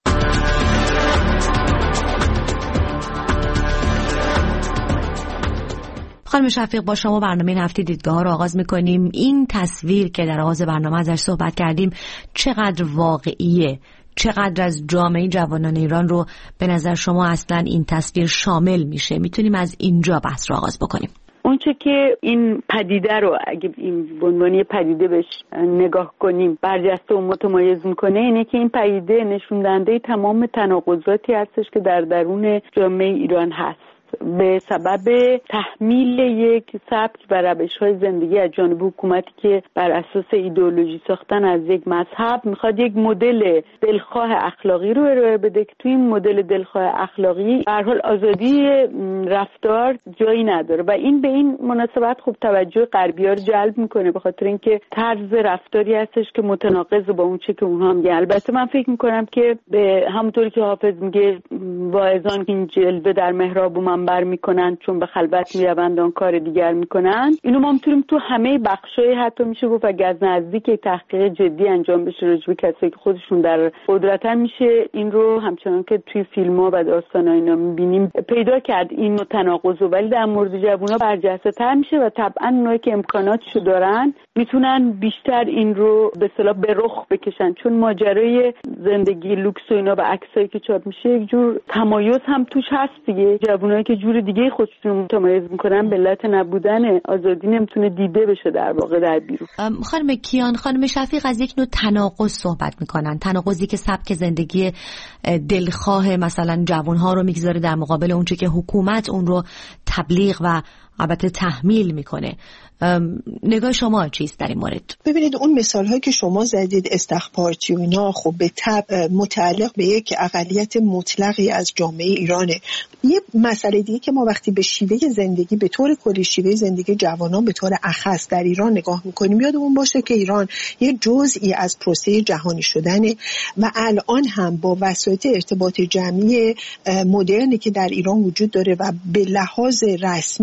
خانم شفیق، با شما برنامه این هفته دیدگاه رو آغاز می‌کنیم. این تصویر که در آغاز برنامه ازش صحبت کردیم چقدر واقعیه؟ چقدر از جامعه جوانان ایران رو به نظر شما اصلا این تصویر شامل میشه؟ میتونیم از اینجا بحث رو آغاز بکنیم. اونچه که این پدیده رو اگه این عنوانی پدیده بهش نگاه کنیم برجسته و متمایز میکنه، اینه که این پدیده نشون دهنده تمام تناقضاتی هستش که در درون جامعه ایران هست به سبب تحمیل یک سبک و روش‌های زندگی از جانب حکومتی که بر اساس ایدئولوژی ساختن از یک مذهب میخواد یک مدل دلخواه اخلاقی رو ارائه بده که توی این مدل دلخواه اخلاقی به هر حال آزادی رفتار جایی نداره و این به این مناسبت خوب توجه غربی‌ها رو جلب میکنه به خاطر اینکه طرز رفتاری هستش که متناقض با اون چه که اونها میگن. البته من فکر میکنم که به همونطوری که حافظ میگه واعظان این جلوه در محراب منبر میکنن چون به خلوت میروند آن کار دیگر میکنن، اینو ما میتونیم تو همه بخشای حتی میشه گفت اگه از نزدیک تحقیق جدی انجام بشه راجع به کسایی که خودشون در قدرتن میشه این رو همچنان که توی فیلم‌ها و داستانا اینا میبینیم پیدا کرد این تناقض، ولی در مورد جوونا برجسته تر میشه و طبعا اونایی که امکاناتشو دارن میتونن بیشتر این رو به اصطلاح به رخ بکشن، چون ماجرای زندگی لوکس و اینا و عکسایی که چاپ میشه یک جور تمایز هم توش هست دیگه. جوونایی که جور دیگه خودشون متمایز میکنن به علت نبودن آزادی نمیتونه دیده بشه در واقع در بیرون. خانم کیان، خانم شفیق از یک نوع تناقض صحبت میکنن، تناقضی که سبک زندگی دلخواه مثلا جوانها رو میگذاره در مقابل اونچه که حکومت اون رو تبلیغ و البته تحمیل میکنه. نگاه شما چیست در این مورد؟ ببینید اون مثال هایی که شما زدید استخر پارتی و اینا خب به طبع متعلق به یک اقلیت مطلقی از جامعه ایرانه. یه مسئله دیگه که ما وقتی به شیوه زندگی به طور کلی شیوه زندگی جوانان به طور اخص در ایران نگاه میکنیم یادمون باشه که ایران یه جزئی از پروسه جهانی شدنه و الان هم با وسایل ارتباط جمعی مدرنی که در ایران وجود داره و به لحاظ رسمی حتی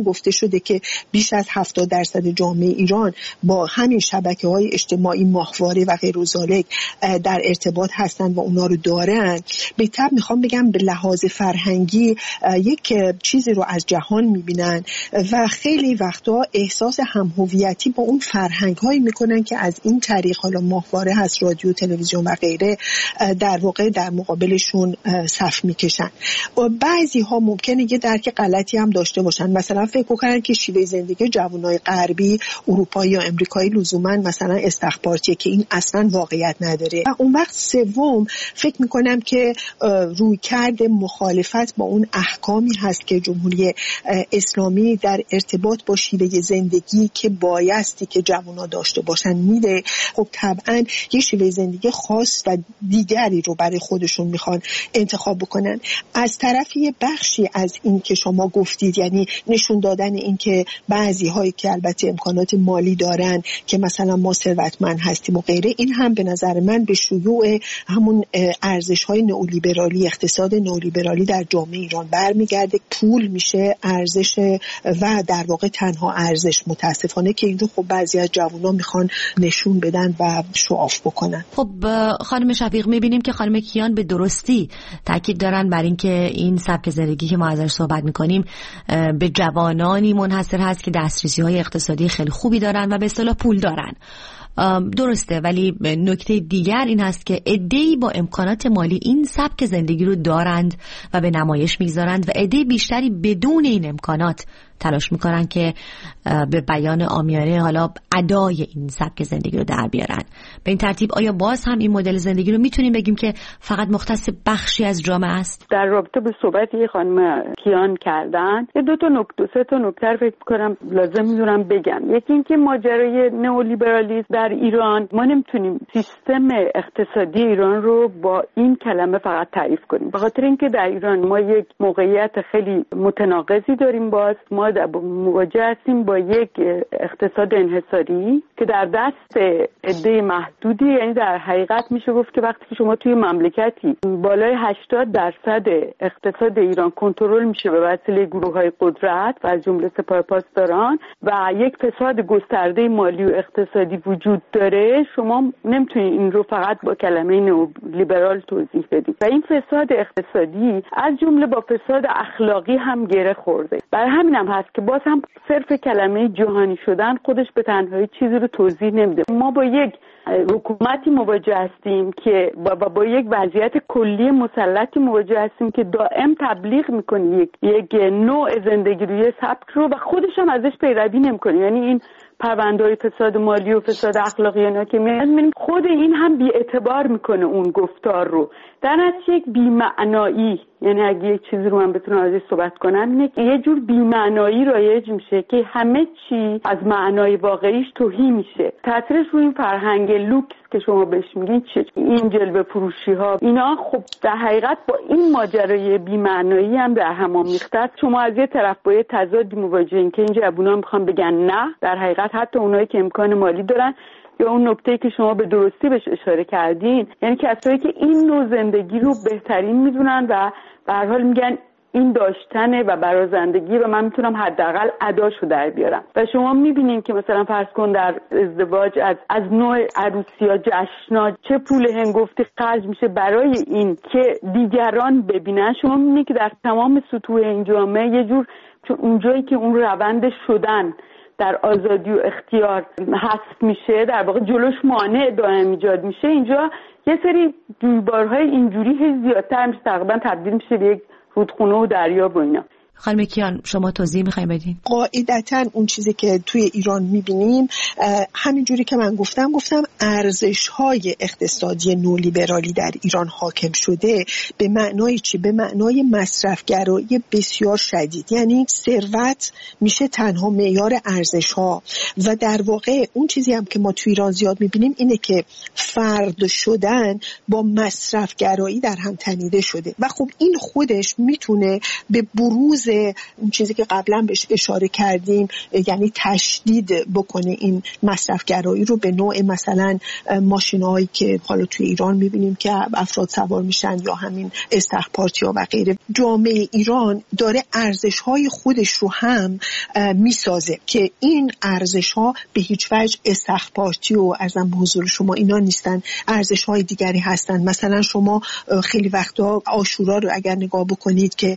گفته شده که بیش از 70% جامعه ایران با همین شبکه‌های اجتماعی ماهواره و غیر ذالک در ارتباط هستند و اونا رو دارن. به طب میخوام بگم به لحاظ فرهنگی یک چیزی رو از جهان میبینن و خیلی وقتا احساس هم‌هویتی با اون فرهنگ‌هایی میکنن که از این طریق، حالا ماهواره هست، رادیو، تلویزیون و غیره، در واقع در مقابلشون صف میکشن. بعضی ها ممکنه یه درک غلطی هم داشته باشن، مثلا فکر کنن که شیوه زندگی جوانای غربی، اروپایی یا امریکایی لزوما مثلا استخباراتیه که این اصلا واقعیت نداره. و اون وقت سوم فکر میکنم که رویکرد مخالفت با اون احکامی هست که جمهوری اسلامی در ارتباط با شیوه زندگی که بایستی که جوانا داشته باشن میده. خب طبعا یه شیوه زندگی خاص و دیگری رو برای خودشون میخوان انتخاب بکنن. از طرفی یه بخشی از این که شما گفتید، یعنی نشون دادن این که بعضی هایی که البته امکانات مالی دارن که مثلا ما ثروتمند هستیم و غیره، این هم به نظر من به شیوع همون ارزش های نئولیبرالی، اقتصاد نئولیبرالی در جامعه ایران برمیگرده. پول میشه ارزش و در واقع تنها ارزش، متاسفانه که این رو خب بعضی از جوونا میخوان نشون بدن و شعاف بکنن. خب خانم شفیق، میبینیم که خانم کیان به درستی تاکید دارن بر این که این سبک زندگی که ما ازش صحبت میکنیم به جوانانی منحصر هست که دسترسی‌های اقتصادی خیلی خوبی دارن و به اصطلاح پول دارن. درسته، ولی نکته دیگر این هست که عده‌ای با امکانات مالی این سبک زندگی رو دارند و به نمایش میگذارند و عده بیشتری بدون این امکانات تلاش میکنن که به بیان عامیانه حالا ادای این سبک زندگی رو در بیارن. به این ترتیب آیا باز هم این مدل زندگی رو میتونیم بگیم که فقط مختص بخشی از جامعه است؟ در رابطه به صحبتی خانم کیان کردن، دو سه تا نکته فکر کنم لازم میدونم بگم. یکی این که ماجرای نئولیبرالیسم در ایران، ما نمیتونیم سیستم اقتصادی ایران رو با این کلمه فقط تعریف کنیم، به خاطر اینکه در ایران ما یک موقعیت خیلی متناقضی داریم. باز ما مواجه هستیم با یک اقتصاد انحصاری که در دست عده محدودی، یعنی در حقیقت میشه گفت که وقتی که شما توی مملکتی بالای 80% اقتصاد ایران کنترل میشه به وسیله گروه‌های قدرت و از جمله سپاه پاسداران و یک فساد گسترده مالی و اقتصادی وجود داره، شما نمیتونید این رو فقط با کلمه نئولیبرال توضیح بدید و این فساد اقتصادی از جمله با فساد اخلاقی هم گره خورده. برای همین هم هست که باز هم صرف کلمه جهانی شدن خودش به تنهایی چیزی رو توضیح نمیده. ما با یک حکومتی مواجه هستیم که با یک وضعیت کلی مسلطی مواجه هستیم که دائم تبلیغ میکنه یک نوع زندگی روی سبک رو و خودش هم ازش پیروی نمیکنه. یعنی این پرونده‌های فساد مالی و فساد اخلاقی اینا که می‌بینیم، خود این هم بی‌اعتبار میکنه اون گفتار رو. در نتیجه یک بی‌معنایی، یعنی اگه یک چیزی رو من بتونم ازش صحبت کنم، اینه که یه جور بی‌معنایی رایج میشه که همه چی از معنای واقعیش تهی میشه. تاثیرش روی این فرهنگ لوکس که شما بهش میگین چه، این جلوه فروشی ها، اینا خب در حقیقت با این ماجرای بی‌معنایی هم در هم آمیخته است. شما از یه طرف با یه تضاد مواجهین که این جوونا میخوان بگن نه، در حقیقت حتی اونایی که امکان مالی دارن، یا اون نکته‌ای که شما به درستی بهش اشاره کردین، یعنی کسایی که این نوع زندگی رو بهترین میدونن و به هر حال میگن این داشتنه و برازندگی و من میتونم حداقل اداشو در بیارم. و شما میبینین که مثلا فرض کن در ازدواج از نوع عروسی‌ها، جشن‌ها چه پول هنگفتی خرج میشه برای این که دیگران ببینن. شما میبینید که در تمام سطوح این جامعه یه جور اونجایی که اون روند شدن در آزادی و اختیار حذف میشه، در واقع جلوش مانع دائم ایجاد میشه، اینجا یه سری جویبارهای اینجوری زیادتر میشه، تقریبا تبدیل میشه به یک رودخونه و دریا و اینا. خانم کیان، شما توضیح میخوایم بدین؟ قاعدتاً اون چیزی که توی ایران میبینیم همین جوری که من گفتم ارزش‌های اقتصادی نولیبرالی در ایران حاکم شده. به معنای چی؟ به معنای مصرفگرایی بسیار شدید، یعنی ثروت میشه تنها معیار ارزش‌ها و در واقع اون چیزی هم که ما توی ایران زیاد میبینیم اینه که فرد شدن با مصرفگرایی در هم تنیده شده و خب این خودش میتونه به بروز اون چیزی که قبلا بهش اشاره کردیم، یعنی تشدید بکنه این مصرفگرایی رو به نوع مثلا ماشینایی که حالا توی ایران میبینیم که افراد سوار میشن یا همین استخباراتی‌ها و غیره. جامعه ایران داره ارزش‌های خودش رو هم میسازه که این ارزش‌ها به هیچ وجه استخباراتی و ارزم به حضور شما اینا نیستن، ارزش‌های دیگری هستن. مثلا شما خیلی وقتا عاشورا رو اگر نگاه بکنید که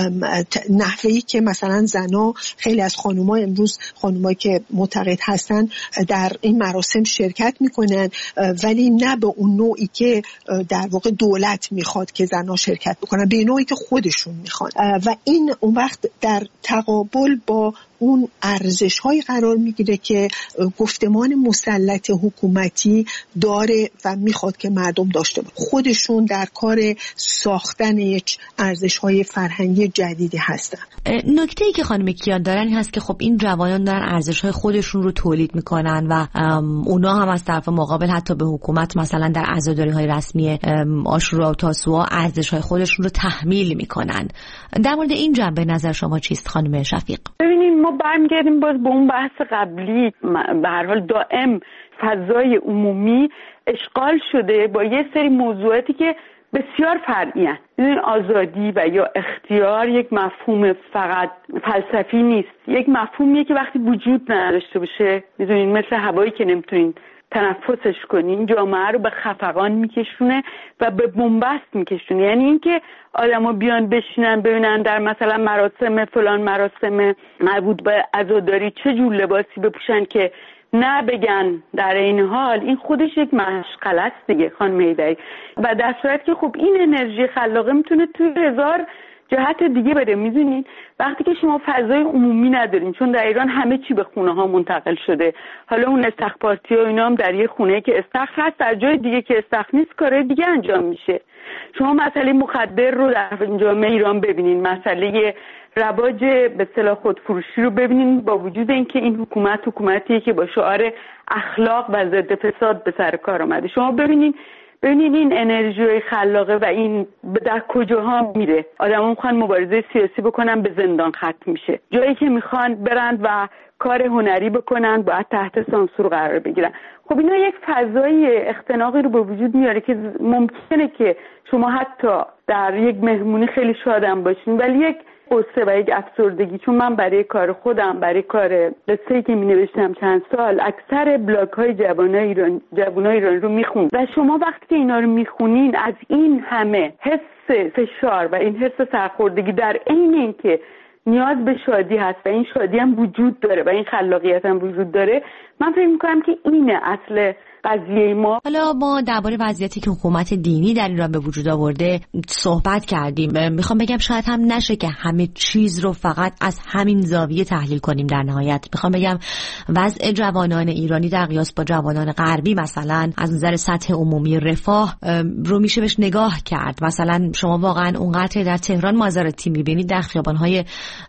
نحوهی که مثلا زنا، خیلی از خانوما امروز خانومایی که معتقد هستن در این مراسم شرکت میکنن، ولی نه به اون نوعی که در واقع دولت میخواد که زنا شرکت بکنن، به نوعی که خودشون میخوان و این اون وقت در تقابل با اون ارزش‌های قرار میگیره که گفتمان مسلط حکومتی داره و میخواد که مردم داشته باشن. خودشون در کار ساختن یک ارزش‌های فرهنگی جدیدی هستن. نکته‌ای که خانم کیان دارن هست که خب این جوانان دارن ارزش‌های خودشون رو تولید میکنن و اونا هم از طرف مقابل حتی به حکومت مثلا در عزاداری‌های رسمی عاشورا و تاسوعا ارزش‌های خودشون رو تحمیل میکنن. در مورد این جنبه نظر شما چیست خانم شفیق؟ ببینید ما برمیگردیم باز به اون بحث قبلی. به هر حال دائم فضای عمومی اشغال شده با یه سری موضوعاتی که بسیار فرعی هستند. این آزادی و یا اختیار یک مفهوم فقط فلسفی نیست، یک مفهومیه که وقتی وجود نداشته باشه، میدونین مثل هوایی که نمیتونین تنفسش کنین، جامعه رو به خفقان میکشونه و به بنبست میکشونه. یعنی اینکه آدما بیان بشینن ببینن در مثلا مراسم فلان مراسم مربوط به عزاداری چه جور لباسی بپوشن که نه بگن در این حال، این خودش یک مشغله است دیگه خانم هیدری. و در صورتی که خب این انرژی خلاقه میتونه توی هزار جهت دیگه بره. میدونید وقتی که شما فضای عمومی ندارین، چون در ایران همه چی به خونه ها منتقل شده، حالا اون استخبارتی ها اینا هم در یه خونه که استخر هست، در جای دیگه که استخر نیست کار دیگه انجام میشه. شما مسئله مخدر رو در جامعه ایران ببینین، مسئله رواج به اصطلاح خودفروشی رو ببینین، با وجود اینکه این حکومتیه که با شعار اخلاق و ضد فساد به سر کار اومده. شما ببینین این انرژی خلاقه و این در کجاها میره. آدما میخوان مبارزه سیاسی بکنن، به زندان ختم میشه. جایی که میخوان برند و کار هنری بکنن باید تحت سانسور قرار بگیرن. خب اینا یک فضای اختناقی رو به وجود میاره که ممکنه که شما حتی در یک مهمونی خیلی شادم باشین، ولی یک قصه و یک افسردگی. چون من برای کار خودم، برای کار قصه‌ای که می‌نوشتم چند سال، اکثر بلاگ‌های جوانای ایران رو می‌خوندم و شما وقتی اینا رو می‌خونین از این همه حس فشار و این حس سرخوردگی در عین اینکه نیاز به شادی هست و این شادی هم وجود داره و این خلاقیت هم وجود داره، من فکر می‌کنم که اینه اصل قضیه ما. حالا ما درباره وضعیتی که حکومت دینی در ایران به وجود آورده صحبت کردیم. میخوام بگم شاید هم نشه که همه چیز رو فقط از همین زاویه تحلیل کنیم. در نهایت میخوام بگم وضع جوانان ایرانی در قیاس با جوانان غربی مثلا از نظر سطح عمومی رفاه رو میشه بهش نگاه کرد. مثلا شما واقعا اونقدر در تهران مازاراتی میبینید، در خیابان‌های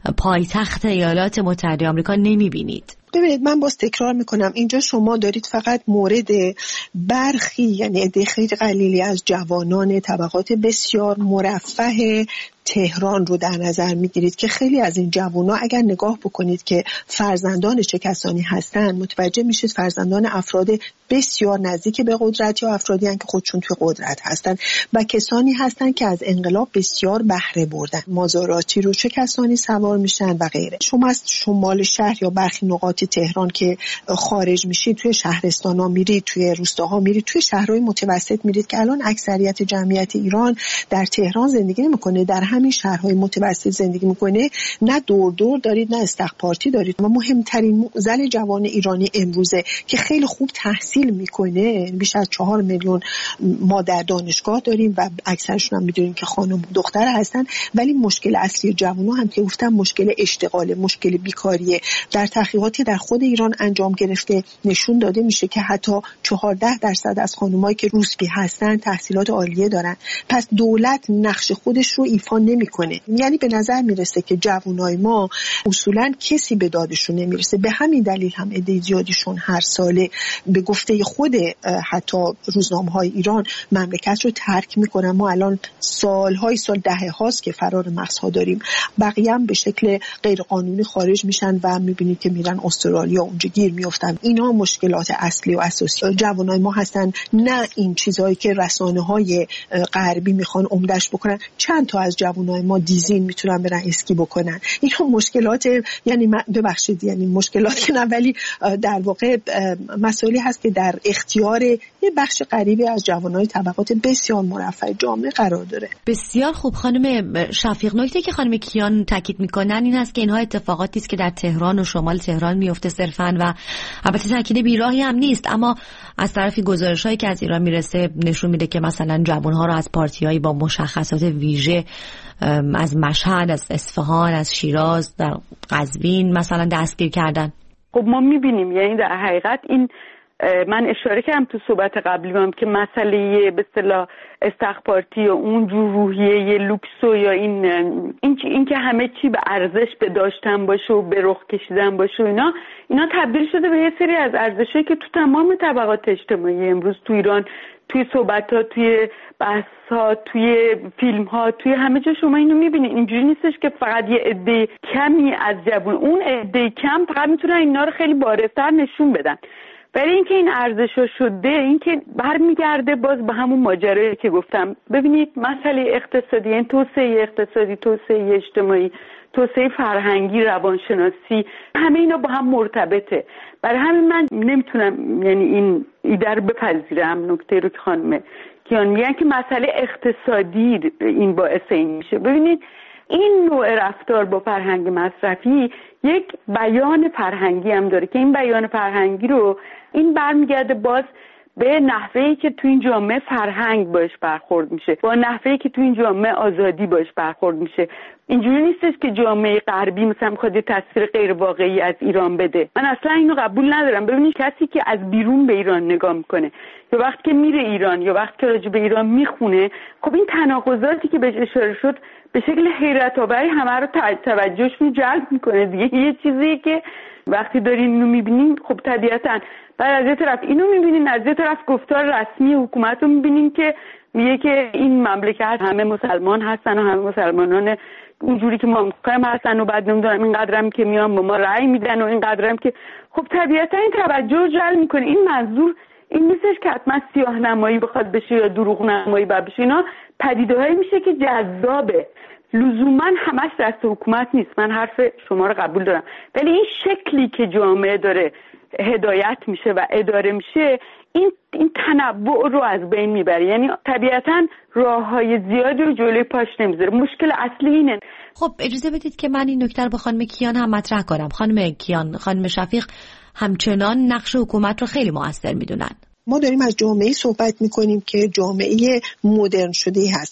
پایتخت ایالات متحده آمریکا نمیبینید. ببینید من باز تکرار میکنم، اینجا شما دارید فقط مورد برخی، یعنی عده خیلی قلیلی از جوانان طبقات بسیار مرفه تهران رو در نظر میگیرید که خیلی از این جوان‌ها اگر نگاه بکنید که فرزندان چه کسانی هستن، متوجه میشید فرزندان افراد بسیار نزدیک به قدرت یا افرادی هستند که خودشون توی قدرت هستن و کسانی هستن که از انقلاب بسیار بهره بردن. مازاراتی رو چه کسانی سوار میشن و غیره. شما از شمال شهر یا برخی نقاط تهران که خارج میشید، توی شهرستان‌ها میرید، توی روستاها میرید، توی شهرهای متوسط میرید که الان اکثریت جمعیت ایران در تهران زندگی نمی‌کنه، در همین شهرهای متوسط زندگی میکنه. نه دور دارید، نه استخبارتی دارید. و مهمترین معضل جوان ایرانی امروزه که خیلی خوب تحصیل میکنه، بیش از 4 میلیون ما در دانشگاه داریم و اکثرشون هم میدونیم که خانم دختر هستن، ولی مشکل اصلی جوان‌ها هم که گفتم مشکل اشتغال، مشکل بیکاریه. در تحقیقاتی در خود ایران انجام گرفته نشون داده میشه که حتی 14% از خانمایی که روسپی هستن تحصیلات عالیه دارن. پس دولت نقش خودش رو ایفا نمیکنه. یعنی به نظر میرسه که جوانای ما اصولا کسی به دادشون نمیرسه. به همین دلیل هم عده زیادیشون هر ساله به گفته خود حتی روزنامه‌های ایران مملکت رو ترک میکنن. ما الان سالهای سال دهه هاست که فرار مرزها داریم. بقیه هم به شکل غیر قانونی خارج میشن و میبینید که میرن استرالیا، اونجا گیر میافتن. اینا مشکلات اصلی و اساسی جوانای ما هستن، نه این چیزایی که رسانه‌های غربی میخوان عمدش بکنن. چند تا از جوانای ما دیزین میتونن برن اسکی بکنن. اینا مشکلات، یعنی ببخشید یعنی مشکلات نه، ولی در واقع مسائلی هست که در اختیار یه بخش غریبی از جوانای طبقات بسیار مرفه جامعه قرار داره. بسیار خوب خانم شفیق، نکته که خانم کیان تاکید میکنن این هست که اینها اتفاقاتی است که در تهران و شمال تهران میفته صرفاً، و البته تاکید بیراهی هم نیست، اما از طرفی گزارش‌هایی که از ایران میرسه نشون میده که مثلا جوان‌ها رو از پارتی‌هایی با مشخصات ویژه از مشهد، از اصفهان، از شیراز، در قزوین مثلا دستگیر کردن. خب ما میبینیم، یعنی در حقیقت این من اشاره کردم تو صحبت قبلی هم که مسئله به اصطلاح استخبارتی و اون جور روحیه لوکسو یا این که همه چی به ارزش به داشتن باشه و به رخ کشیدن باشه و اینا تبدیل شده به یه سری از ارزشایی که تو تمام طبقات اجتماعی امروز تو ایران، توی صحبت‌ها، توی بحث‌ها، توی فیلم‌ها، توی همه جا شما اینو می‌بینید. اینجوری نیستش که فقط یه عده کمی از جوون، اون عده کم فقط میتونن اینا رو خیلی بارزتر نشون بدن. ولی اینکه این ارزش‌ها شده، اینکه برمیگرده باز به همون ماجرایی که گفتم. ببینید مسئله اقتصادی، این توسعه اقتصادی، توسعه اجتماعی، توسعه فرهنگی، روانشناسی، همه اینا با هم مرتبطه. برای همین من نمیتونم یعنی این ایده رو بپذیرم، نکته رو که خانم کیان میگن که مسئله اقتصادی این باعث این میشه. ببینید این نوع رفتار با فرهنگ مصرفی یک بیان فرهنگی هم داره که این بیان فرهنگی رو این برمیگرده باز به نحوهی که تو این جامعه فرهنگ باش برخورد میشه، با نحوهی که تو این جامعه آزادی باش برخورد میشه. اینجوری نیستش که جامعه غربی مثلا میخواد یه تصویر غیر واقعی از ایران بده. من اصلا اینو قبول ندارم. ببینید کسی که از بیرون به ایران نگاه میکنه یا وقتی که میره ایران یا وقتی که راجع به ایران میخونه، خب این تناقضاتی که بهش اشاره شد به شکل حیرت آوری همه رو توجهشون جلب میکنه دیگه. یه چیزی که وقتی دارین اینو میبینین، خب طبیعتاً بعد از یه طرف اینو میبینین، از یه طرف گفتار رسمی حکومت رو میبینین که میگه که این مملکت همه مسلمان هستن و همه مسلمانان اونجوری که ما میگیم هستن و بعد نمیدونم اینقدرم که میان با ما رأی میدن و اینقدرم که، خب طبیعتا این توجه رو جلب میکنه. این منظور این نیستش که حتما سیاه نمایی بخواد بشه یا دروغ نمایی بشه. اینا پدیده‌هایی میشه که جذابه، لزوما همش دست حکومت نیست. من حرف شما رو قبول دارم، ولی این شکلی که جامعه داره هدایت میشه و اداره میشه این تنوع رو از بین میبره. یعنی طبیعتا راههای زیادی رو جلوی پاش نمیذاره. مشکل اصلی اینه. خب اجازه بدید که من این نکته رو با خانم کیان هم مطرح کنم. خانم کیان، خانم شفیق همچنان نقش حکومت رو خیلی مؤثر میدونن. ما داریم از جامعه صحبت میکنیم که جامعه مدرن شده هست.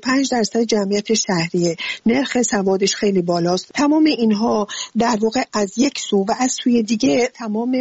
75% جمعیت شهریه، نرخ سوادش خیلی بالاست. تمام اینها در واقع از یک سو و از سوی دیگه تمام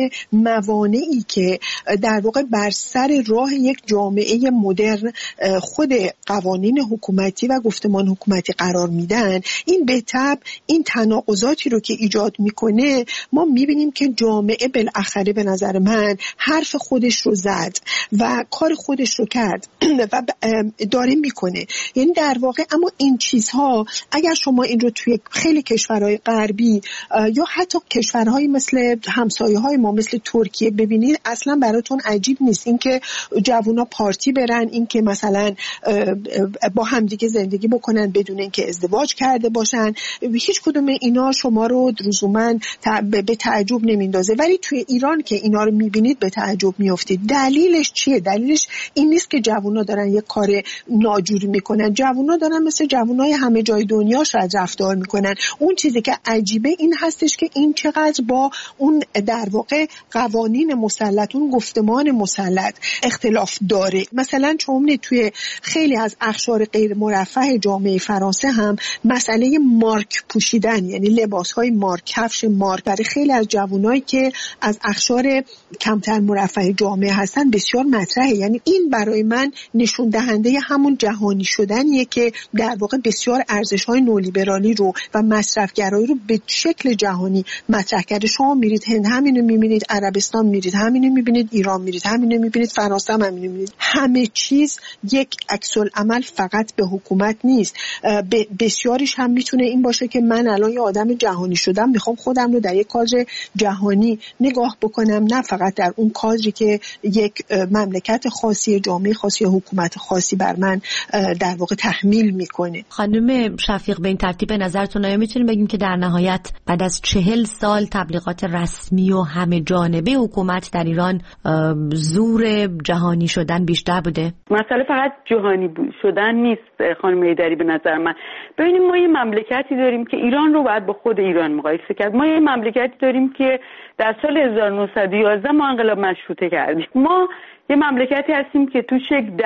موانعی که در واقع بر سر راه یک جامعه مدرن خود قوانین حکومتی و گفتمان حکومتی قرار میدن، این به تبع این تناقضاتی رو که ایجاد میکنه ما میبینیم که جامعه بالاخره به نظر من حرف خودش رو زد و کار خودش رو کرد و داره میکنه. یعنی در واقع اما این چیزها اگر شما این رو توی خیلی کشورهای غربی یا حتی کشورهای مثل همسایه‌های ما مثل ترکیه ببینید، اصلا براتون عجیب نیست اینکه جوونا پارتی برن، اینکه مثلا با همدیگه زندگی بکنن بدون اینکه ازدواج کرده باشن. هیچ کدوم اینا شما رو لزوما به تعجب نمیندازه، ولی توی ایران که اینا رو میبینید به تعجب میافتید. دلیلش چیه؟ دلیلش این نیست که جوونا دارن یک کار ناجوری میکنن. جوونا دارن مثل جوونای همه جای دنیا شاید رفتار میکنن. اون چیزی که عجیبه این هستش که این چقدر با اون در واقع قوانین مسلط، اون گفتمان مسلط اختلاف داره. مثلا چون توی خیلی از اقشار غیر مرفه جامعه فرانسه هم مسئله مارک پوشیدن، یعنی لباسهای مارک، کفش مارک، برای خیلی از جوونایی که از اقشار کمتر مرفه جامعه هستن اصلا بسیار مطرحه. یعنی این برای من نشون دهنده همون جهانی شدنیه که در واقع بسیار ارزش‌های نولیبرالی رو و مصرفگرایی رو به شکل جهانی مطرح کرده. شما میرید هند همینو میبینید، عربستان میرید همینو میبینید، ایران میرید همینو میبینید، فرانسه هم همینو میبینید. همه چیز یک عکس‌العمل فقط به حکومت نیست. بسیاریش هم میتونه این باشه که من الان یه آدم جهانی شدم، میخوام خودم رو در یک کادر جهانی نگاه بکنم، نه فقط در اون کادری که یک مملکت خاصی، جامعه خاصی، حکومت خاصی بر من در واقع تحمیل میکنه. خانم شفیق، به این ترتیب به نظرتون آیا میتونیم بگیم که در نهایت بعد از 40 سال تبلیغات رسمی و همه جانبه حکومت در ایران زور جهانی شدن بیشتر بوده؟ مسئله فقط جهانی شدن نیست خانم ایدری. به نظر من ببینیم ما یه مملکتی داریم که ایران رو باید با خود ایران مقایسه کرد. ما یه مملکتی داریم که در سال 1911 ما انقلاب مشروطه کردیم. ما یه مملکتی هستیم که تو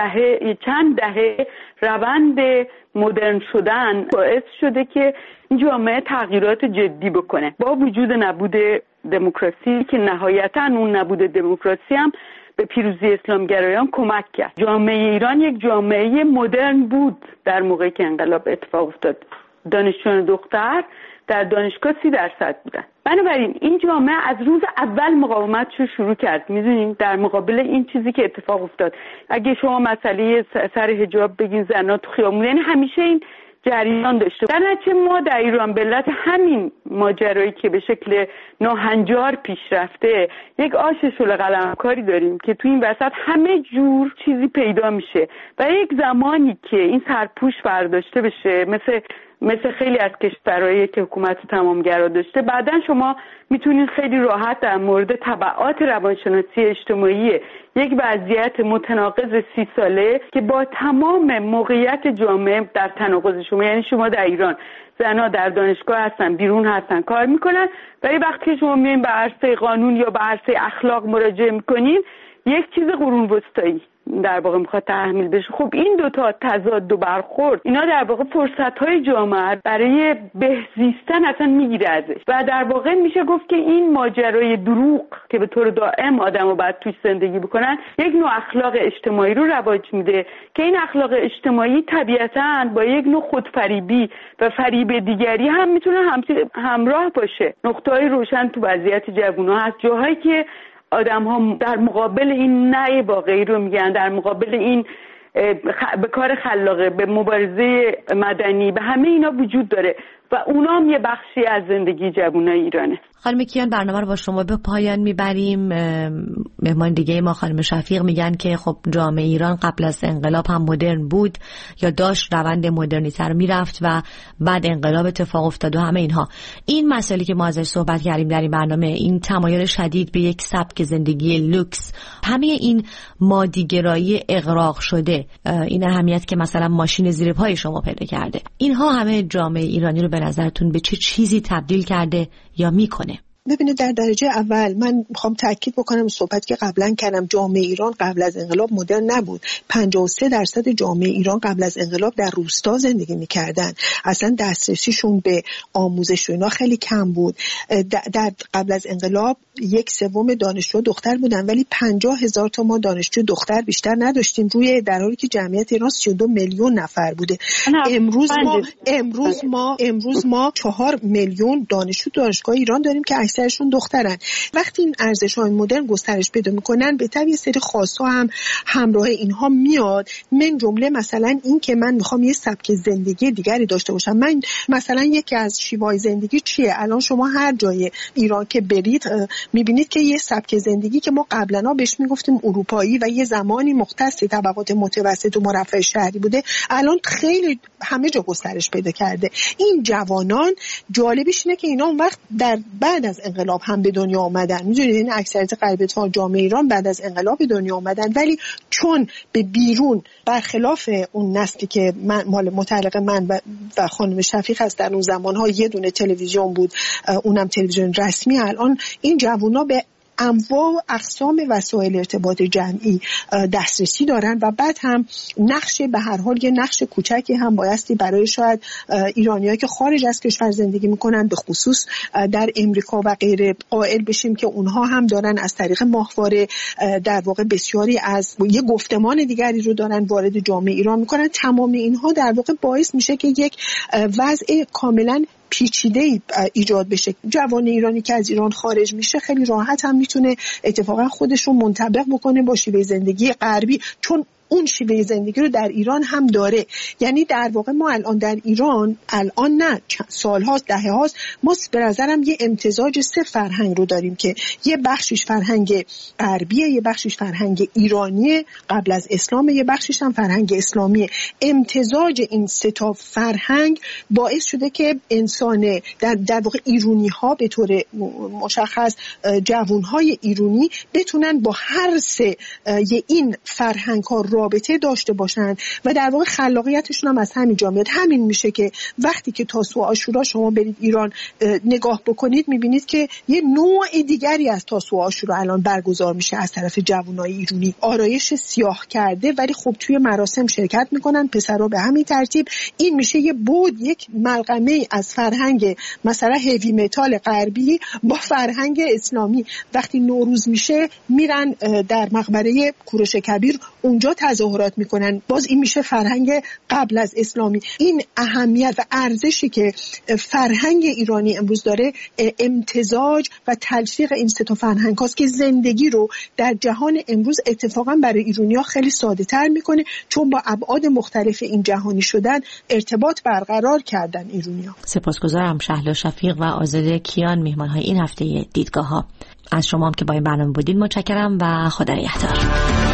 چند دهه روند مدرن شدن باعث شده که این جامعه تغییرات جدی بکنه. با وجود نبود دموکراسی که نهایتاً اون نبود دموکراسی هم به پیروزی اسلامگرایان کمک کرد. جامعه ایران یک جامعه مدرن بود در موقعی که انقلاب اتفاق افتاد. دانشجویان دختر در دانشگاه 30% بودن. بنابراین این جامعه از روز اول مقاومتش رو شروع کرد. میدونین در مقابل این چیزی که اتفاق افتاد، اگه شما مسئله سر حجاب بگین زنان تو خیابون، یعنی همیشه این جریان داشته. در نتیجه ما در ایران به علت همین ماجرایی که به شکل ناهنجار پیش رفته یک آش شل قلمکاری داریم که تو این وسط همه جور چیزی پیدا میشه و یک زمانی که این سرپوش برداشته بشه مثل خیلی از کشورهایی که حکومت تمامگرا داشته، بعدن شما میتونید خیلی راحت در مورد تبعات روانشناسی اجتماعی یک وضعیت متناقض 30 ساله که با تمام موقعیت جامعه در تناقض شما، یعنی شما در ایران زنها در دانشگاه هستن، بیرون هستن، کار میکنن، ولی وقتی که شما میایین به عرصه قانون یا به عرصه اخلاق مراجعه میکنین یک چیز قرون وسطایی در واقع میخواد تحمیل بشه. خب این دوتا تضاد و برخورد اینا در واقع فرصت‌های جامعه برای بهزیستن اصلا میگیره ازش و در واقع میشه گفت که این ماجرای دروغ که به طور دائم آدمو باید توش زندگی بکنن یک نوع اخلاق اجتماعی رو رواج میده که این اخلاق اجتماعی طبیعتاً با یک نوع خودفریبی و فریب دیگری هم میتونه همراه باشه. نقطه‌های روشن تو وضعیت جوونا هست، جاهایی که آدم ها در مقابل این نه واقعی رو میگن، در مقابل این به کار خلاقه، به مبارزه مدنی، به همه اینا وجود داره و اونا هم یه بخشی از زندگی جوانای ایرانه. خانم کیان، برنامه رو با شما به پایان میبریم. مهمان دیگه ما خانم شفیق میگن که خب جامعه ایران قبل از انقلاب هم مدرن بود یا داشت روند مدرنیتر میرفت و بعد انقلاب اتفاق افتاد و همه اینها. این مسئله که ما ازش صحبت کردیم در این برنامه، این تمایل شدید به یک سبک زندگی لوکس، همه این مادیگرایی اغراق شده، این اهمیت که مثلا ماشین زیر پای شما پیدا کرده، اینها همه جامعه ایرانی رو به نظرتون به چه چیزی تبدیل کرده یا میکنه؟ ببینید، در درجه اول من میخوام تاکید بکنم صحبت که قبلا کردم، جامعه ایران قبل از انقلاب مدرن نبود. 53% جامعه ایران قبل از انقلاب در روستا زندگی میکردن، اصلا دسترسیشون به آموزش و اینا خیلی کم بود. در قبل از انقلاب 1/3 دانشجو دختر بودن، ولی 50,000 تا ما دانشجو دختر بیشتر نداشتیم در حالی که جمعیت ایران 32 میلیون نفر بوده. امروز ما 4 میلیون دانشجو دانشگاه ایران داریم که اکثرشون دخترن. وقتی این ارزش‌های مدرن گسترش پیدا می‌کنن، به طبع یه سری خواست‌ها هم همراه اینها میاد، من جمله مثلا این که من می‌خوام یه سبک زندگی دیگری داشته باشم. من مثلا یکی از شیوه‌های زندگی چیه؟ الان شما هر جای ایران که برید می‌بینید که یه سبک زندگی که ما قبلا بهش میگفتیم اروپایی و یه زمانی مختص طبقات متوسط و مرفه شهری بوده، الان خیلی همه جا گسترش پیدا کرده. این جوانان جالبیش اینه که اینا اون وقت در بعد از انقلاب هم به دنیا آمدن. می‌دونید این اکثریت غربی‌ها جامعه ایران بعد از انقلاب به دنیا آمدن، ولی چون به بیرون برخلاف اون نسلی که مال متعلق من و خانم شفیق هست، در اون زمان‌ها یه دونه تلویزیون بود، اونم تلویزیون رسمی. الان این جوونا به انواع و اقسام وسایل ارتباط جمعی دسترسی دارن و بعد هم نقش به هر حال یه نقش کوچکی هم بایستی برای شاید ایرانیایی که خارج از کشور زندگی میکنن به خصوص در امریکا و غیره قائل بشیم که اونها هم دارن از طریق ماهواره در واقع بسیاری از یه گفتمان دیگری رو دارن وارد جامعه ایران میکنن. تمام اینها در واقع باعث میشه که یک وضع کاملا پیچیده ایجاد بشه. جوان ایرانی که از ایران خارج میشه خیلی راحت هم میتونه اتفاقا خودش رو منطبق بکنه با شیوه زندگی غربی، چون اون شیوه زندگی رو در ایران هم داره. یعنی در واقع ما الان در ایران، الان نه سال هاست، دهه هاست، ما به نظرم یه امتزاج سه فرهنگ رو داریم که یه بخشش فرهنگ غربیه، یه بخشش فرهنگ ایرانیه قبل از اسلام، یه بخشش هم فرهنگ اسلامیه. امتزاج این سه تا فرهنگ باعث شده که انسان در واقع ایرانی ها به طور مشخص جوان های ایرانی بتونن با هر سه این فرهنگ ها رابطه داشته باشن و در واقع خلاقیتشون هم از همین جا میاد. همین میشه که وقتی که تاسوعا عاشورا شما برید ایران نگاه بکنید میبینید که یه نوع دیگری از تاسوعا عاشورا الان برگزار میشه از طرف جوانای ایرانی، آرایش سیاه کرده ولی خب توی مراسم شرکت میکنن پسرا به همین ترتیب. این میشه یه بود، یک ملغمه از فرهنگ مثلا هیوی متال غربی با فرهنگ اسلامی. وقتی نوروز میشه میرن در مقبره کوروش کبیر اونجا تظاهرات میکنن، باز این میشه فرهنگ قبل از اسلامی. این اهمیت و ارزشی که فرهنگ ایرانی امروز داره امتزاج و تلفیق این سه تا فرهنگ هاست که زندگی رو در جهان امروز اتفاقا برای ایرانی‌ها خیلی ساده تر میکنه، چون با ابعاد مختلف این جهانی شدن ارتباط برقرار کردن ایرانی‌ها. سپاسگزارم شهلا شفیق و آزاده کیان، مهمان‌های این هفته دیدگاه‌ها. از شما هم که با این برنامه بودید متشکرم و خدا نگهدار.